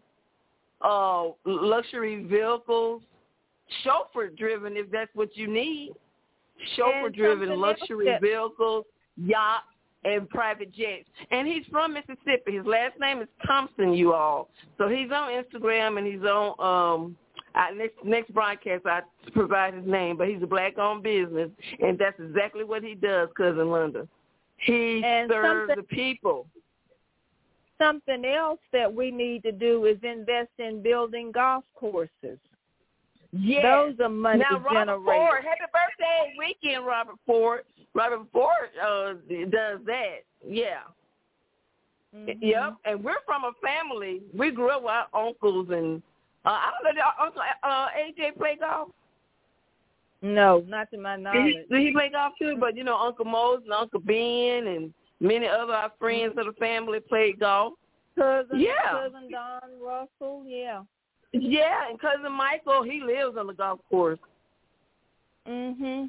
Speaker 2: vehicles, chauffeur-driven if that's what you need, chauffeur-driven luxury vehicles, yachts, and private jets. And he's from Mississippi. His last name is Thompson, you all. So he's on Instagram, and he's on next broadcast I provide his name, but he's a black-owned business, and that's exactly what he does, Cousin Linda. He serves the people.
Speaker 3: Something else that we need to do is invest in building golf courses.
Speaker 2: Yes.
Speaker 3: Those are money
Speaker 2: generators. Ford, happy birthday weekend, Robert Ford. Robert Ford does that. Yeah. Mm-hmm. Yep. And we're from a family. We grew up with our uncles, and I don't know, Uncle AJ play golf?
Speaker 3: No, not to my knowledge.
Speaker 2: He play golf too, but Uncle Moses and Uncle Ben and many other our friends of the family played golf.
Speaker 3: Cousin Don Russell, yeah.
Speaker 2: Yeah, and Cousin Michael, he lives on the golf course.
Speaker 3: Mhm.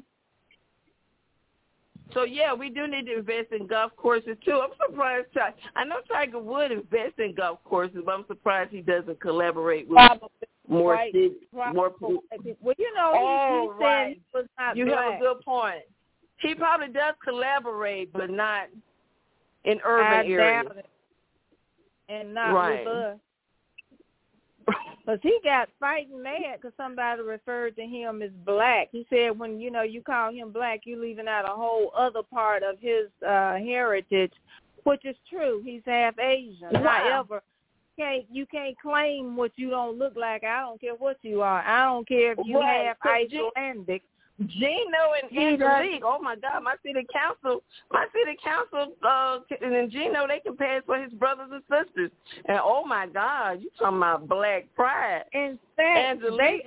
Speaker 2: So, yeah, we do need to invest in golf courses, too. I'm surprised. I know Tiger Woods invests in golf courses, but I'm surprised he doesn't collaborate with more cities. Well,
Speaker 3: he said he was not
Speaker 2: You
Speaker 3: black.
Speaker 2: have a good point. He probably does collaborate, but not in urban areas.
Speaker 3: And not with us. Because he got fighting mad because somebody referred to him as black. He said when, you call him black, you're leaving out a whole other part of his heritage, which is true. He's half Asian.
Speaker 2: Wow.
Speaker 3: However, you can't claim what you don't look like. I don't care what you are. I don't care if you have Icelandic.
Speaker 2: Gino and Angelique, oh my God, my city council, and Gino, they can pass for his brothers and sisters. And oh my God, you talking about black pride.
Speaker 3: In fact, Angelique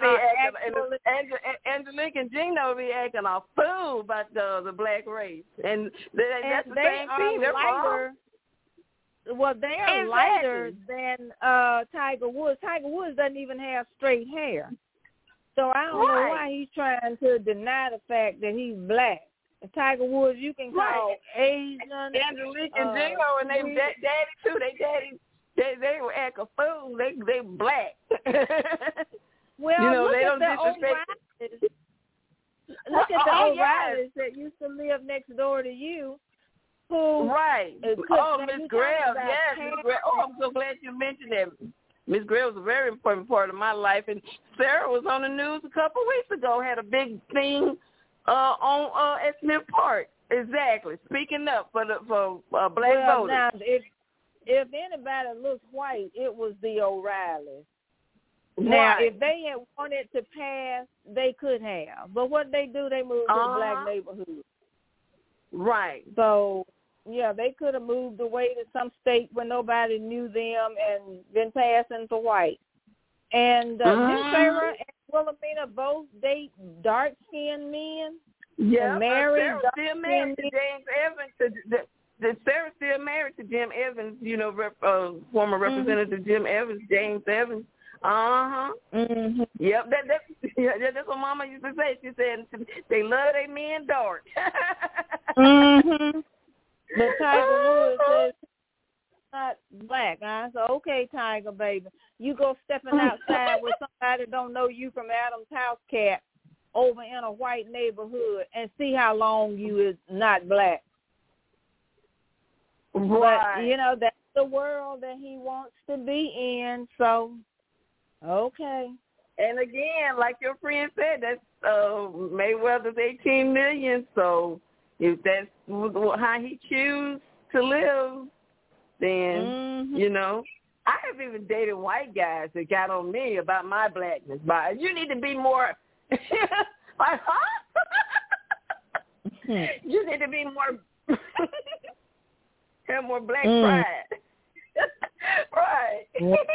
Speaker 2: and Gino be acting a fool about the black race. And that's the same thing. They're lighter.
Speaker 3: Well, they are lighter than Tiger Woods. Tiger Woods doesn't even have straight hair. So I don't know why he's trying to deny the fact that he's black. And Tiger Woods, you can call Asian.
Speaker 2: Angelique and Gino and they daddy too. They were act a fool. They black.
Speaker 3: Well, look
Speaker 2: they
Speaker 3: at
Speaker 2: don't
Speaker 3: the
Speaker 2: disrespect.
Speaker 3: Look at the O'Reillys that used to live next door to you. Who?
Speaker 2: Miss Grell. Yes, Miss Grell. Oh, I'm so glad you mentioned that. Miss Grell was a very important part of my life, and Sarah was on the news a couple of weeks ago, had a big thing on at Smith Park. Exactly, speaking up for black voters.
Speaker 3: Now, if anybody looks white, it was the O'Reillys. Now, if they had wanted to pass, they could have. But what they do, they moved to a black neighborhood.
Speaker 2: Right.
Speaker 3: So, yeah, they could have moved away to some state where nobody knew them and been passing for white. And didn't Sarah and Wilhelmina both date dark-skinned men?
Speaker 2: Yeah,
Speaker 3: Sarah's
Speaker 2: still married to James Evans. Sarah's still married to Jim Evans, former Representative Jim Evans, James Evans.
Speaker 3: Mm-hmm.
Speaker 2: Yep, that's what Mama used to say. She said they love their men dark.
Speaker 3: Mm-hmm. But Tiger Woods says he's not black. I said, okay, Tiger baby, you go stepping outside with somebody that don't know you from Adam's house cat over in a white neighborhood and see how long you is not black.
Speaker 2: Right.
Speaker 3: But, that's the world that he wants to be in, so, okay.
Speaker 2: And again, like your friend said, that's Mayweather's $18 million, so if that's how he chooses to live, then, I have even dated white guys that got on me about my blackness. But you need to be more, like, huh? You need to be more, have more black pride. Right.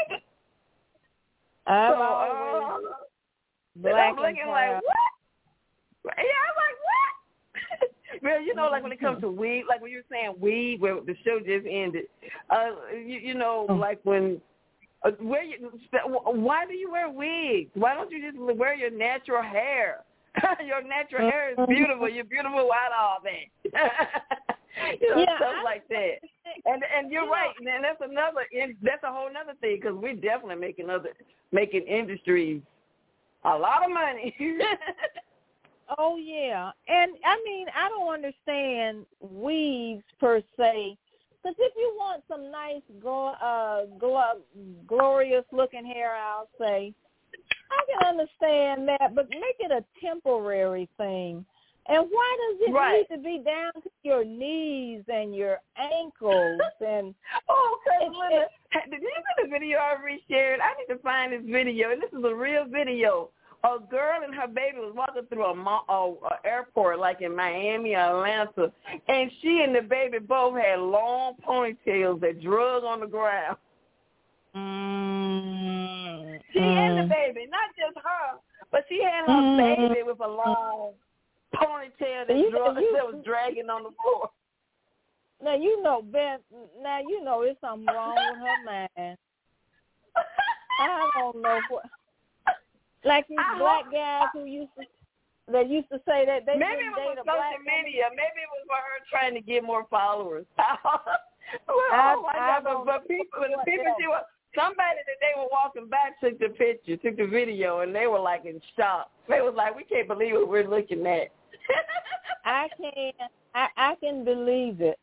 Speaker 3: I'm
Speaker 2: so,
Speaker 3: always black
Speaker 2: I'm looking like, what? Yeah, I'm like, what? Well, like when it comes to weed, like when you were saying weed, where the show just ended, like when, why do you wear wigs? Why don't you just wear your natural hair? Your natural hair is beautiful. You're beautiful without all that. Stuff like that. And you're right. And that's a whole other thing, because we're definitely making industries a lot of money.
Speaker 3: Oh, yeah. And, I don't understand weaves per se. Because if you want some nice, glorious-looking hair, I'll say, I can understand that, but make it a temporary thing. And why does it need to be down to your knees and your ankles? And
Speaker 2: Linda, did you see the video I reshared? I need to find this video, and this is a real video. A girl and her baby was walking through a airport, like in Miami or Atlanta, and she and the baby both had long ponytails that drug on the ground. She and the baby, not just her, but she had her baby with a long ponytail that was dragging on the floor.
Speaker 3: Now, Beth, it's something wrong with her mind. I don't know what. Like these black guys who used to say that they
Speaker 2: maybe
Speaker 3: didn't
Speaker 2: it
Speaker 3: date
Speaker 2: was
Speaker 3: a black
Speaker 2: social media.
Speaker 3: woman.
Speaker 2: Maybe it was for her trying to get more followers. Somebody that they were walking by took the video, and they were like in shock. They was like, we can't believe what we're looking at.
Speaker 3: I can believe it.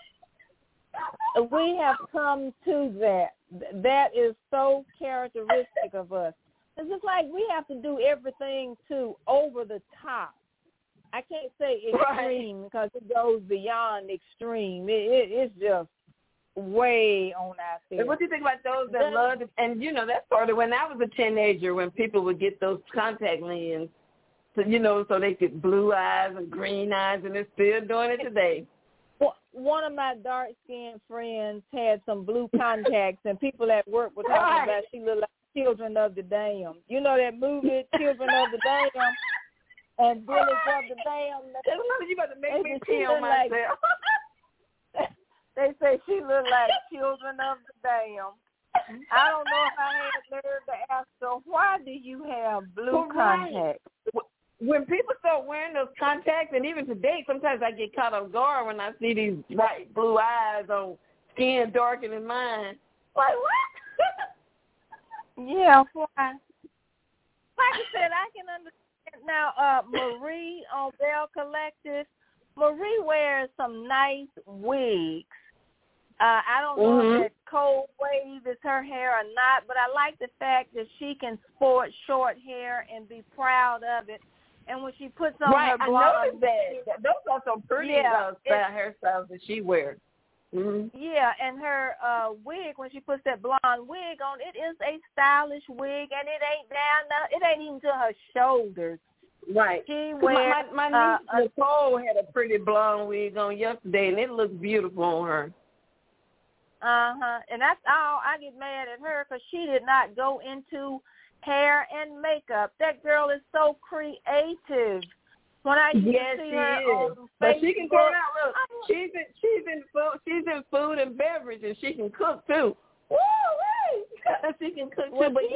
Speaker 3: We have come to that. That is so characteristic of us. It's just like we have to do everything over the top. I can't say extreme because it goes beyond extreme. It's just way on out there.
Speaker 2: And what do you think about those that love it? And, that started when I was a teenager, when people would get those contact lenses, so they get blue eyes and green eyes, and they're still doing it today.
Speaker 3: One of my dark-skinned friends had some blue contacts, and people at work were talking about she looked like Children of the Dam. You know that movie, Children of the Dam, and Village of the Dam?
Speaker 2: You about to make me pee on myself.
Speaker 3: They say she looked like Children of the Dam. I don't know if I had the nerve to ask her, why do you have blue contacts?
Speaker 2: When people start wearing those contacts, and even today, sometimes I get caught off guard when I see these bright blue eyes on skin darker than mine. Like, what?
Speaker 3: Yeah, why? Like I said, I can understand. Now, Marie on Bell Collective, Marie wears some nice wigs. I don't know if that cold wave is her hair or not, but I like the fact that she can sport short hair and be proud of it. And when she puts on her blonde,
Speaker 2: I noticed that. Those are some pretty hairstyles that she wears. Mm-hmm.
Speaker 3: Yeah, and her wig, when she puts that blonde wig on, it is a stylish wig, and it ain't it ain't even to her shoulders.
Speaker 2: Right.
Speaker 3: She wears.
Speaker 2: My niece Nicole had a pretty blonde wig on yesterday, and it looked beautiful on her.
Speaker 3: And that's all. I get mad at her because she did not go into hair and makeup. That girl is so creative. When I used to see her on Facebook,
Speaker 2: but she can turn out. Look, she's in food and beverage, and she can cook too. Woo! She can cook too. But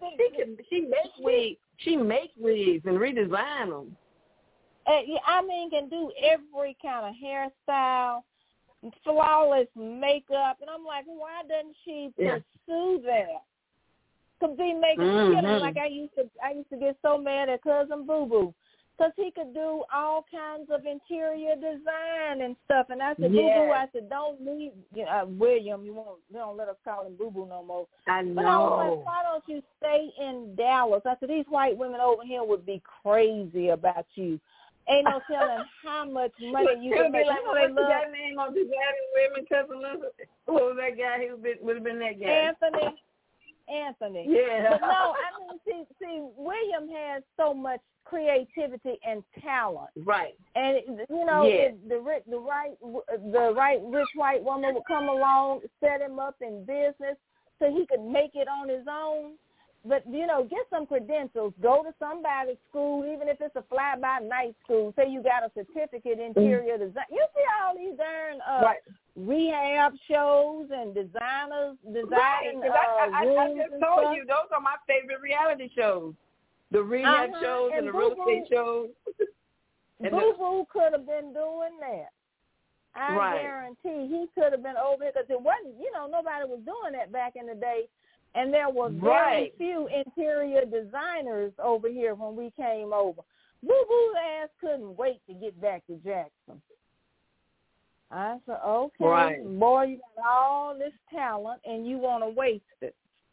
Speaker 2: she makes wigs and redesign them.
Speaker 3: Can do every kind of hairstyle. flawless makeup, and I'm like, why doesn't she pursue that? To be making killing like I used to get so mad at Cousin Boo Boo because he could do all kinds of interior design and stuff, and I said, Boo Boo, I said, don't leave William. You don't let us call him Boo Boo no more.
Speaker 2: I know.
Speaker 3: But I was like, why don't you stay in Dallas? I said, these white women over here would be crazy about you. Ain't no telling how much money you can make.
Speaker 2: Like, what's that name on Designing Women, Cousin Linda? What was that guy? He would have been that guy.
Speaker 3: Anthony.
Speaker 2: Yeah.
Speaker 3: But no, I mean, see, William has so much creativity and talent.
Speaker 2: Right.
Speaker 3: And if the right rich white woman would come along, set him up in business so he could make it on his own. But, get some credentials. Go to somebody's school, even if it's a fly-by-night school. Say you got a certificate in interior design. You see all these darn rehab shows and designers designing
Speaker 2: I
Speaker 3: rooms
Speaker 2: just told you, those are my favorite reality shows. The rehab shows and the real estate shows.
Speaker 3: Boo-Boo could have been doing that. I guarantee he could have been over it because it wasn't, nobody was doing that back in the day. And there were very few interior designers over here when we came over. Boo-Boo's ass couldn't wait to get back to Jackson. I said, okay, boy, you got all this talent and you want to waste it.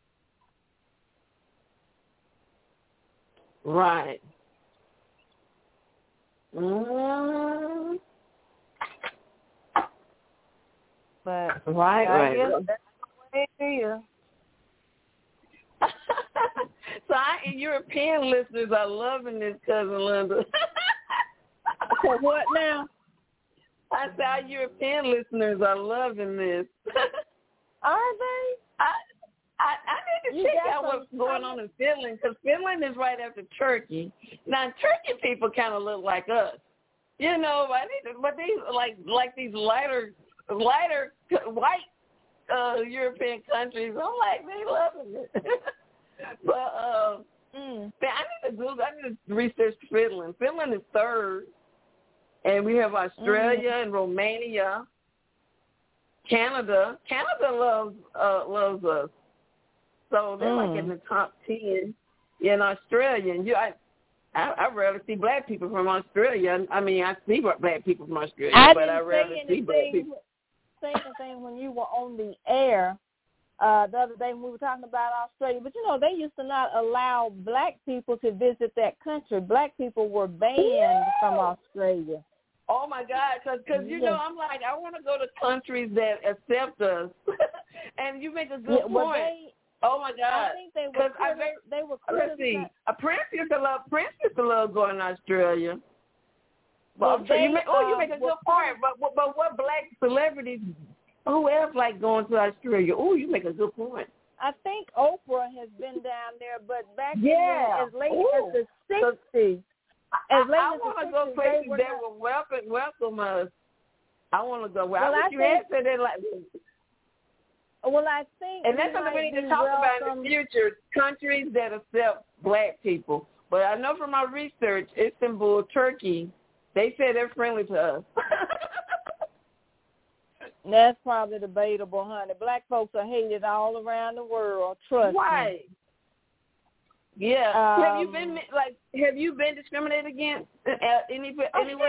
Speaker 2: Right.
Speaker 3: But
Speaker 2: I guess
Speaker 3: that's the way it is.
Speaker 2: So European listeners are loving this, Cousin Linda.
Speaker 3: So what now?
Speaker 2: I said our European listeners are loving this.
Speaker 3: Are they?
Speaker 2: I need to check out what's going on in Finland, because Finland is right after Turkey. Now, Turkey people kind of look like us. But these like these lighter white European countries, I'm like, they loving it. But I need to research Finland. Finland is third, and we have Australia and Romania. Canada loves us, so they're like in the top 10. In Australia, and I rarely see black people from Australia. I mean, I see black people from Australia, but I rarely see black people.
Speaker 3: Say anything when you were on the air the other day when we were talking about Australia. But, they used to not allow black people to visit that country. Black people were banned from Australia.
Speaker 2: Oh, my God, because I'm like, I want to go to countries that accept us. And you make a good point. Oh, my God.
Speaker 3: I think they were
Speaker 2: let's see. A Prince used to love going to Australia. Well, you make a good point. But what black celebrities, who else like going to Australia? Oh, you make a good point.
Speaker 3: I think Oprah has been down there, but back in as late as the 60s.
Speaker 2: I want to go places that will welcome us. I want to go. Well, I wish you had said that like.
Speaker 3: Well, I think,
Speaker 2: and that's something we need to talk about in the future. Countries that accept black people. But I know from my research, Istanbul, Turkey, they say they're friendly to us.
Speaker 3: That's probably debatable, honey. Black folks are hated all around the world. Trust me.
Speaker 2: Yeah. Have you been discriminated against anywhere?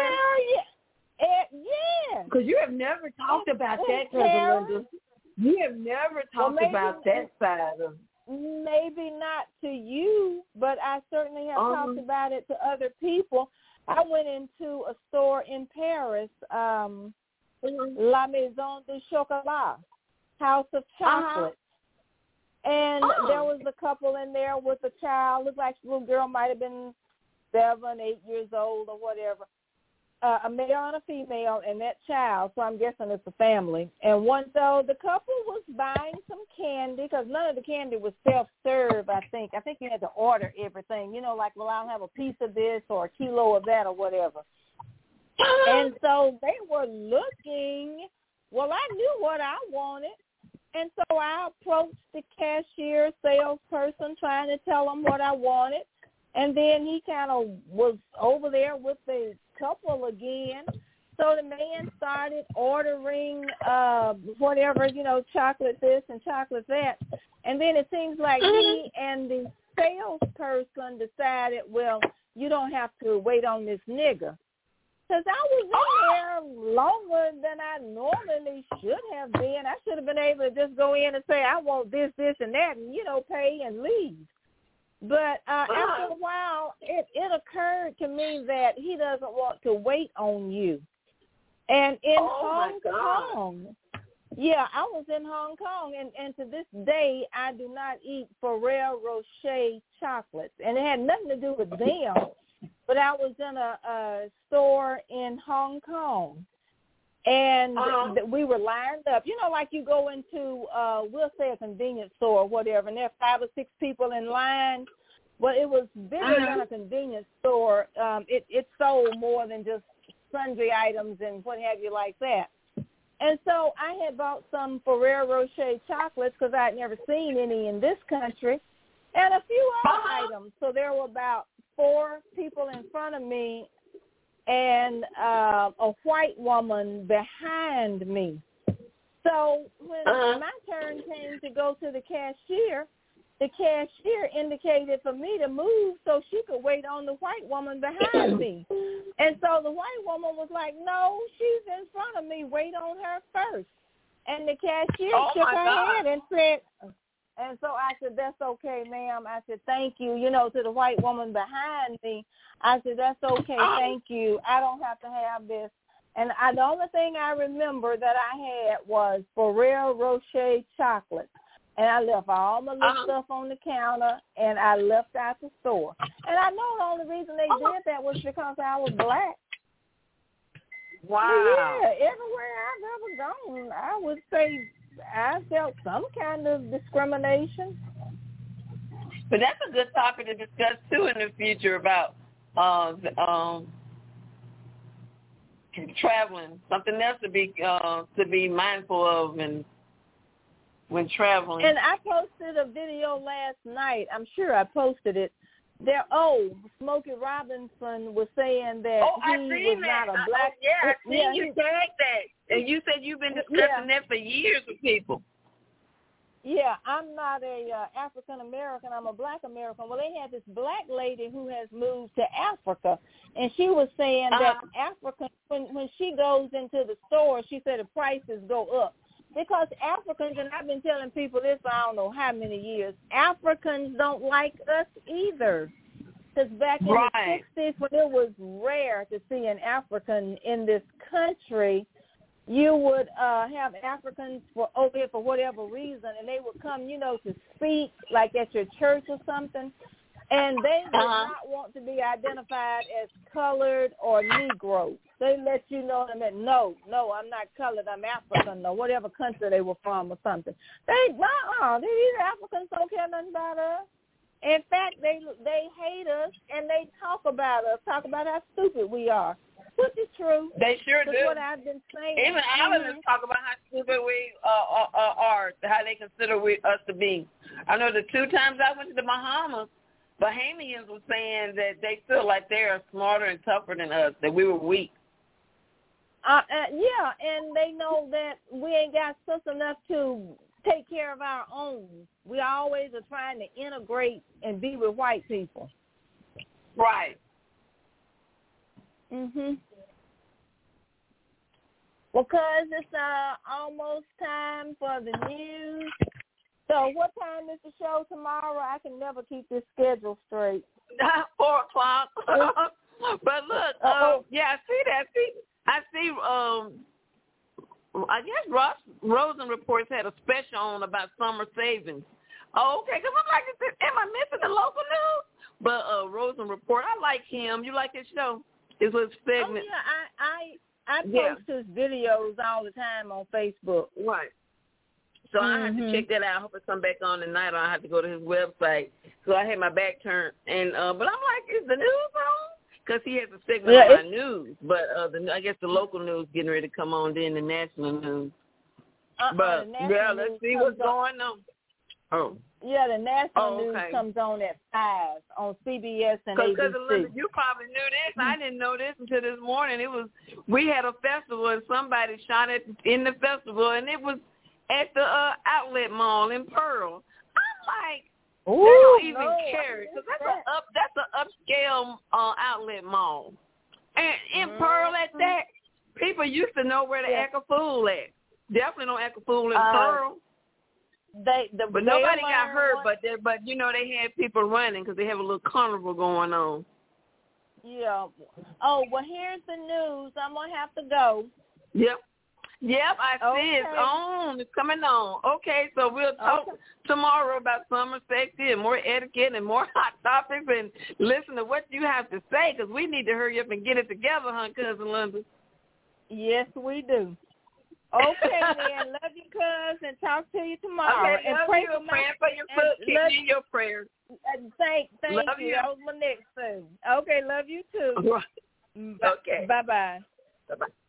Speaker 3: Yeah.
Speaker 2: Because you have never talked about that, Cousin Linda. You have never talked about that side of.
Speaker 3: Maybe not to you, but I certainly have talked about it to other people. I went into a store in Paris, La Maison du Chocolat, House of Chocolate. And there was a couple in there with a child. Looked like the little girl might have been 7, 8 years old or whatever. A male and a female and that child, so I'm guessing it's a family. And so the couple was buying some candy because none of the candy was self-serve, I think. I think you had to order everything, like, well, I'll have a piece of this or a kilo of that or whatever. And so they were looking. Well, I knew what I wanted. And so I approached the cashier salesperson trying to tell him what I wanted. And then he kind of was over there with the couple again. So the man started ordering whatever, chocolate this and chocolate that. And then it seems like he and the salesperson decided, well, you don't have to wait on this nigga. Because I was in there longer than I normally should have been. I should have been able to just go in and say, I want this, and that, and, pay and leave. But after a while, it occurred to me that he doesn't want to wait on you. And in Hong Kong, I was in Hong Kong, and to this day, I do not eat Ferrero Rocher chocolates. And it had nothing to do with them. But I was in a store in Hong Kong, and we were lined up. Like you go into, we'll say a convenience store or whatever, and there are 5 or 6 people in line. Well, it was bigger than a convenience store. It sold more than just sundry items and what have you like that. And so I had bought some Ferrero Rocher chocolates because I had never seen any in this country, and a few other items. So there were about 4 people in front of me and a white woman behind me. So when my turn came to go to the cashier indicated for me to move so she could wait on the white woman behind me. And so the white woman was like, no, she's in front of me. Wait on her first. And the cashier shook her head and said, and so I said, that's okay, ma'am. I said, thank you. To the white woman behind me, I said, that's okay, thank you. I don't have to have this. And the only thing I remember that I had was Ferrero Rocher chocolate. And I left all my little stuff on the counter, and I left out the store. And I know the only reason they did that was because I was black.
Speaker 2: Wow.
Speaker 3: But yeah, everywhere I've ever gone, I would say I felt some kind of discrimination.
Speaker 2: But that's a good topic to discuss, too, in the future about traveling. Something else to be mindful of and when traveling.
Speaker 3: And I posted a video last night. I'm sure I posted it. Smokey Robinson was saying that he was not a black.
Speaker 2: I seen you tag that. And you said you've been discussing that for years with people.
Speaker 3: Yeah, I'm not a African American. I'm a black American. Well, they had this black lady who has moved to Africa, and she was saying that African, when she goes into the store, she said the prices go up. Because Africans, and I've been telling people this for I don't know how many years, Africans don't like us either. Because back in the 60s, when it was rare to see an African in this country, you would have Africans over here for whatever reason, and they would come, to speak, like at your church or something, and they did not want to be identified as colored or Negro. They let you know that, no, I'm not colored, I'm African, or whatever country they were from or something. These Africans don't care nothing about us. In fact, they hate us, and they talk about how stupid we are, which is true.
Speaker 2: They sure do.
Speaker 3: That's what I've been saying.
Speaker 2: Even islanders talk about how stupid we are, how they consider us to be. I know the 2 times I went to the Bahamas, Bahamians were saying that they feel like they are smarter and tougher than us, that we were weak.
Speaker 3: And they know that we ain't got sense enough to take care of our own. We always are trying to integrate and be with white people.
Speaker 2: Right.
Speaker 3: Mhm. Well, cuz it's almost time for the news. So what time is the show tomorrow? I can never keep this schedule straight.
Speaker 2: 4 o'clock. But look, I see that. I see. I guess Rosen Reports had a special on about summer savings. Oh, okay. Because I'm like, am I missing the local news? But Rosen Report, I like him. You like his show? His little segment.
Speaker 3: Oh yeah, I post his videos all the time on Facebook.
Speaker 2: Right. So I have to check that out. I hope it's come back on tonight, or I have to go to his website. So I had my back turned, and but I'm like, is the news on? Because he has a segment on my news, but I guess the local news getting ready to come on, then the national news. But let's see what's going on. Oh,
Speaker 3: Yeah, the national news comes on at 5 on CBS and ABC.
Speaker 2: Because you probably knew this. I didn't know this until this morning. We had a festival and somebody shot it in the festival, and it was at the outlet mall in Pearl. I'm like, they don't even care because that's an upscale outlet mall, and in Pearl at that, people used to know where to act a fool at. Definitely don't act a fool in Pearl. But nobody got hurt, but you know they had people running because they have a little carnival going on.
Speaker 3: Yeah. Oh, well, here's the news. I'm gonna have to go.
Speaker 2: Yep, I see it's on. It's coming on. Okay, so we'll talk tomorrow about summer safety and more etiquette and more hot topics and listen to what you have to say because we need to hurry up and get it together, huh, Cousin Linda?
Speaker 3: Yes, we do. Okay, then. Love you, cuz, and talk to you tomorrow.
Speaker 2: Okay,
Speaker 3: and
Speaker 2: love
Speaker 3: pray
Speaker 2: you.
Speaker 3: for
Speaker 2: Praying for your foot. Keep me in your prayers.
Speaker 3: Thank
Speaker 2: love
Speaker 3: you. That was my next thing. Okay, love you too.
Speaker 2: Okay.
Speaker 3: Bye-bye.
Speaker 2: Bye-bye.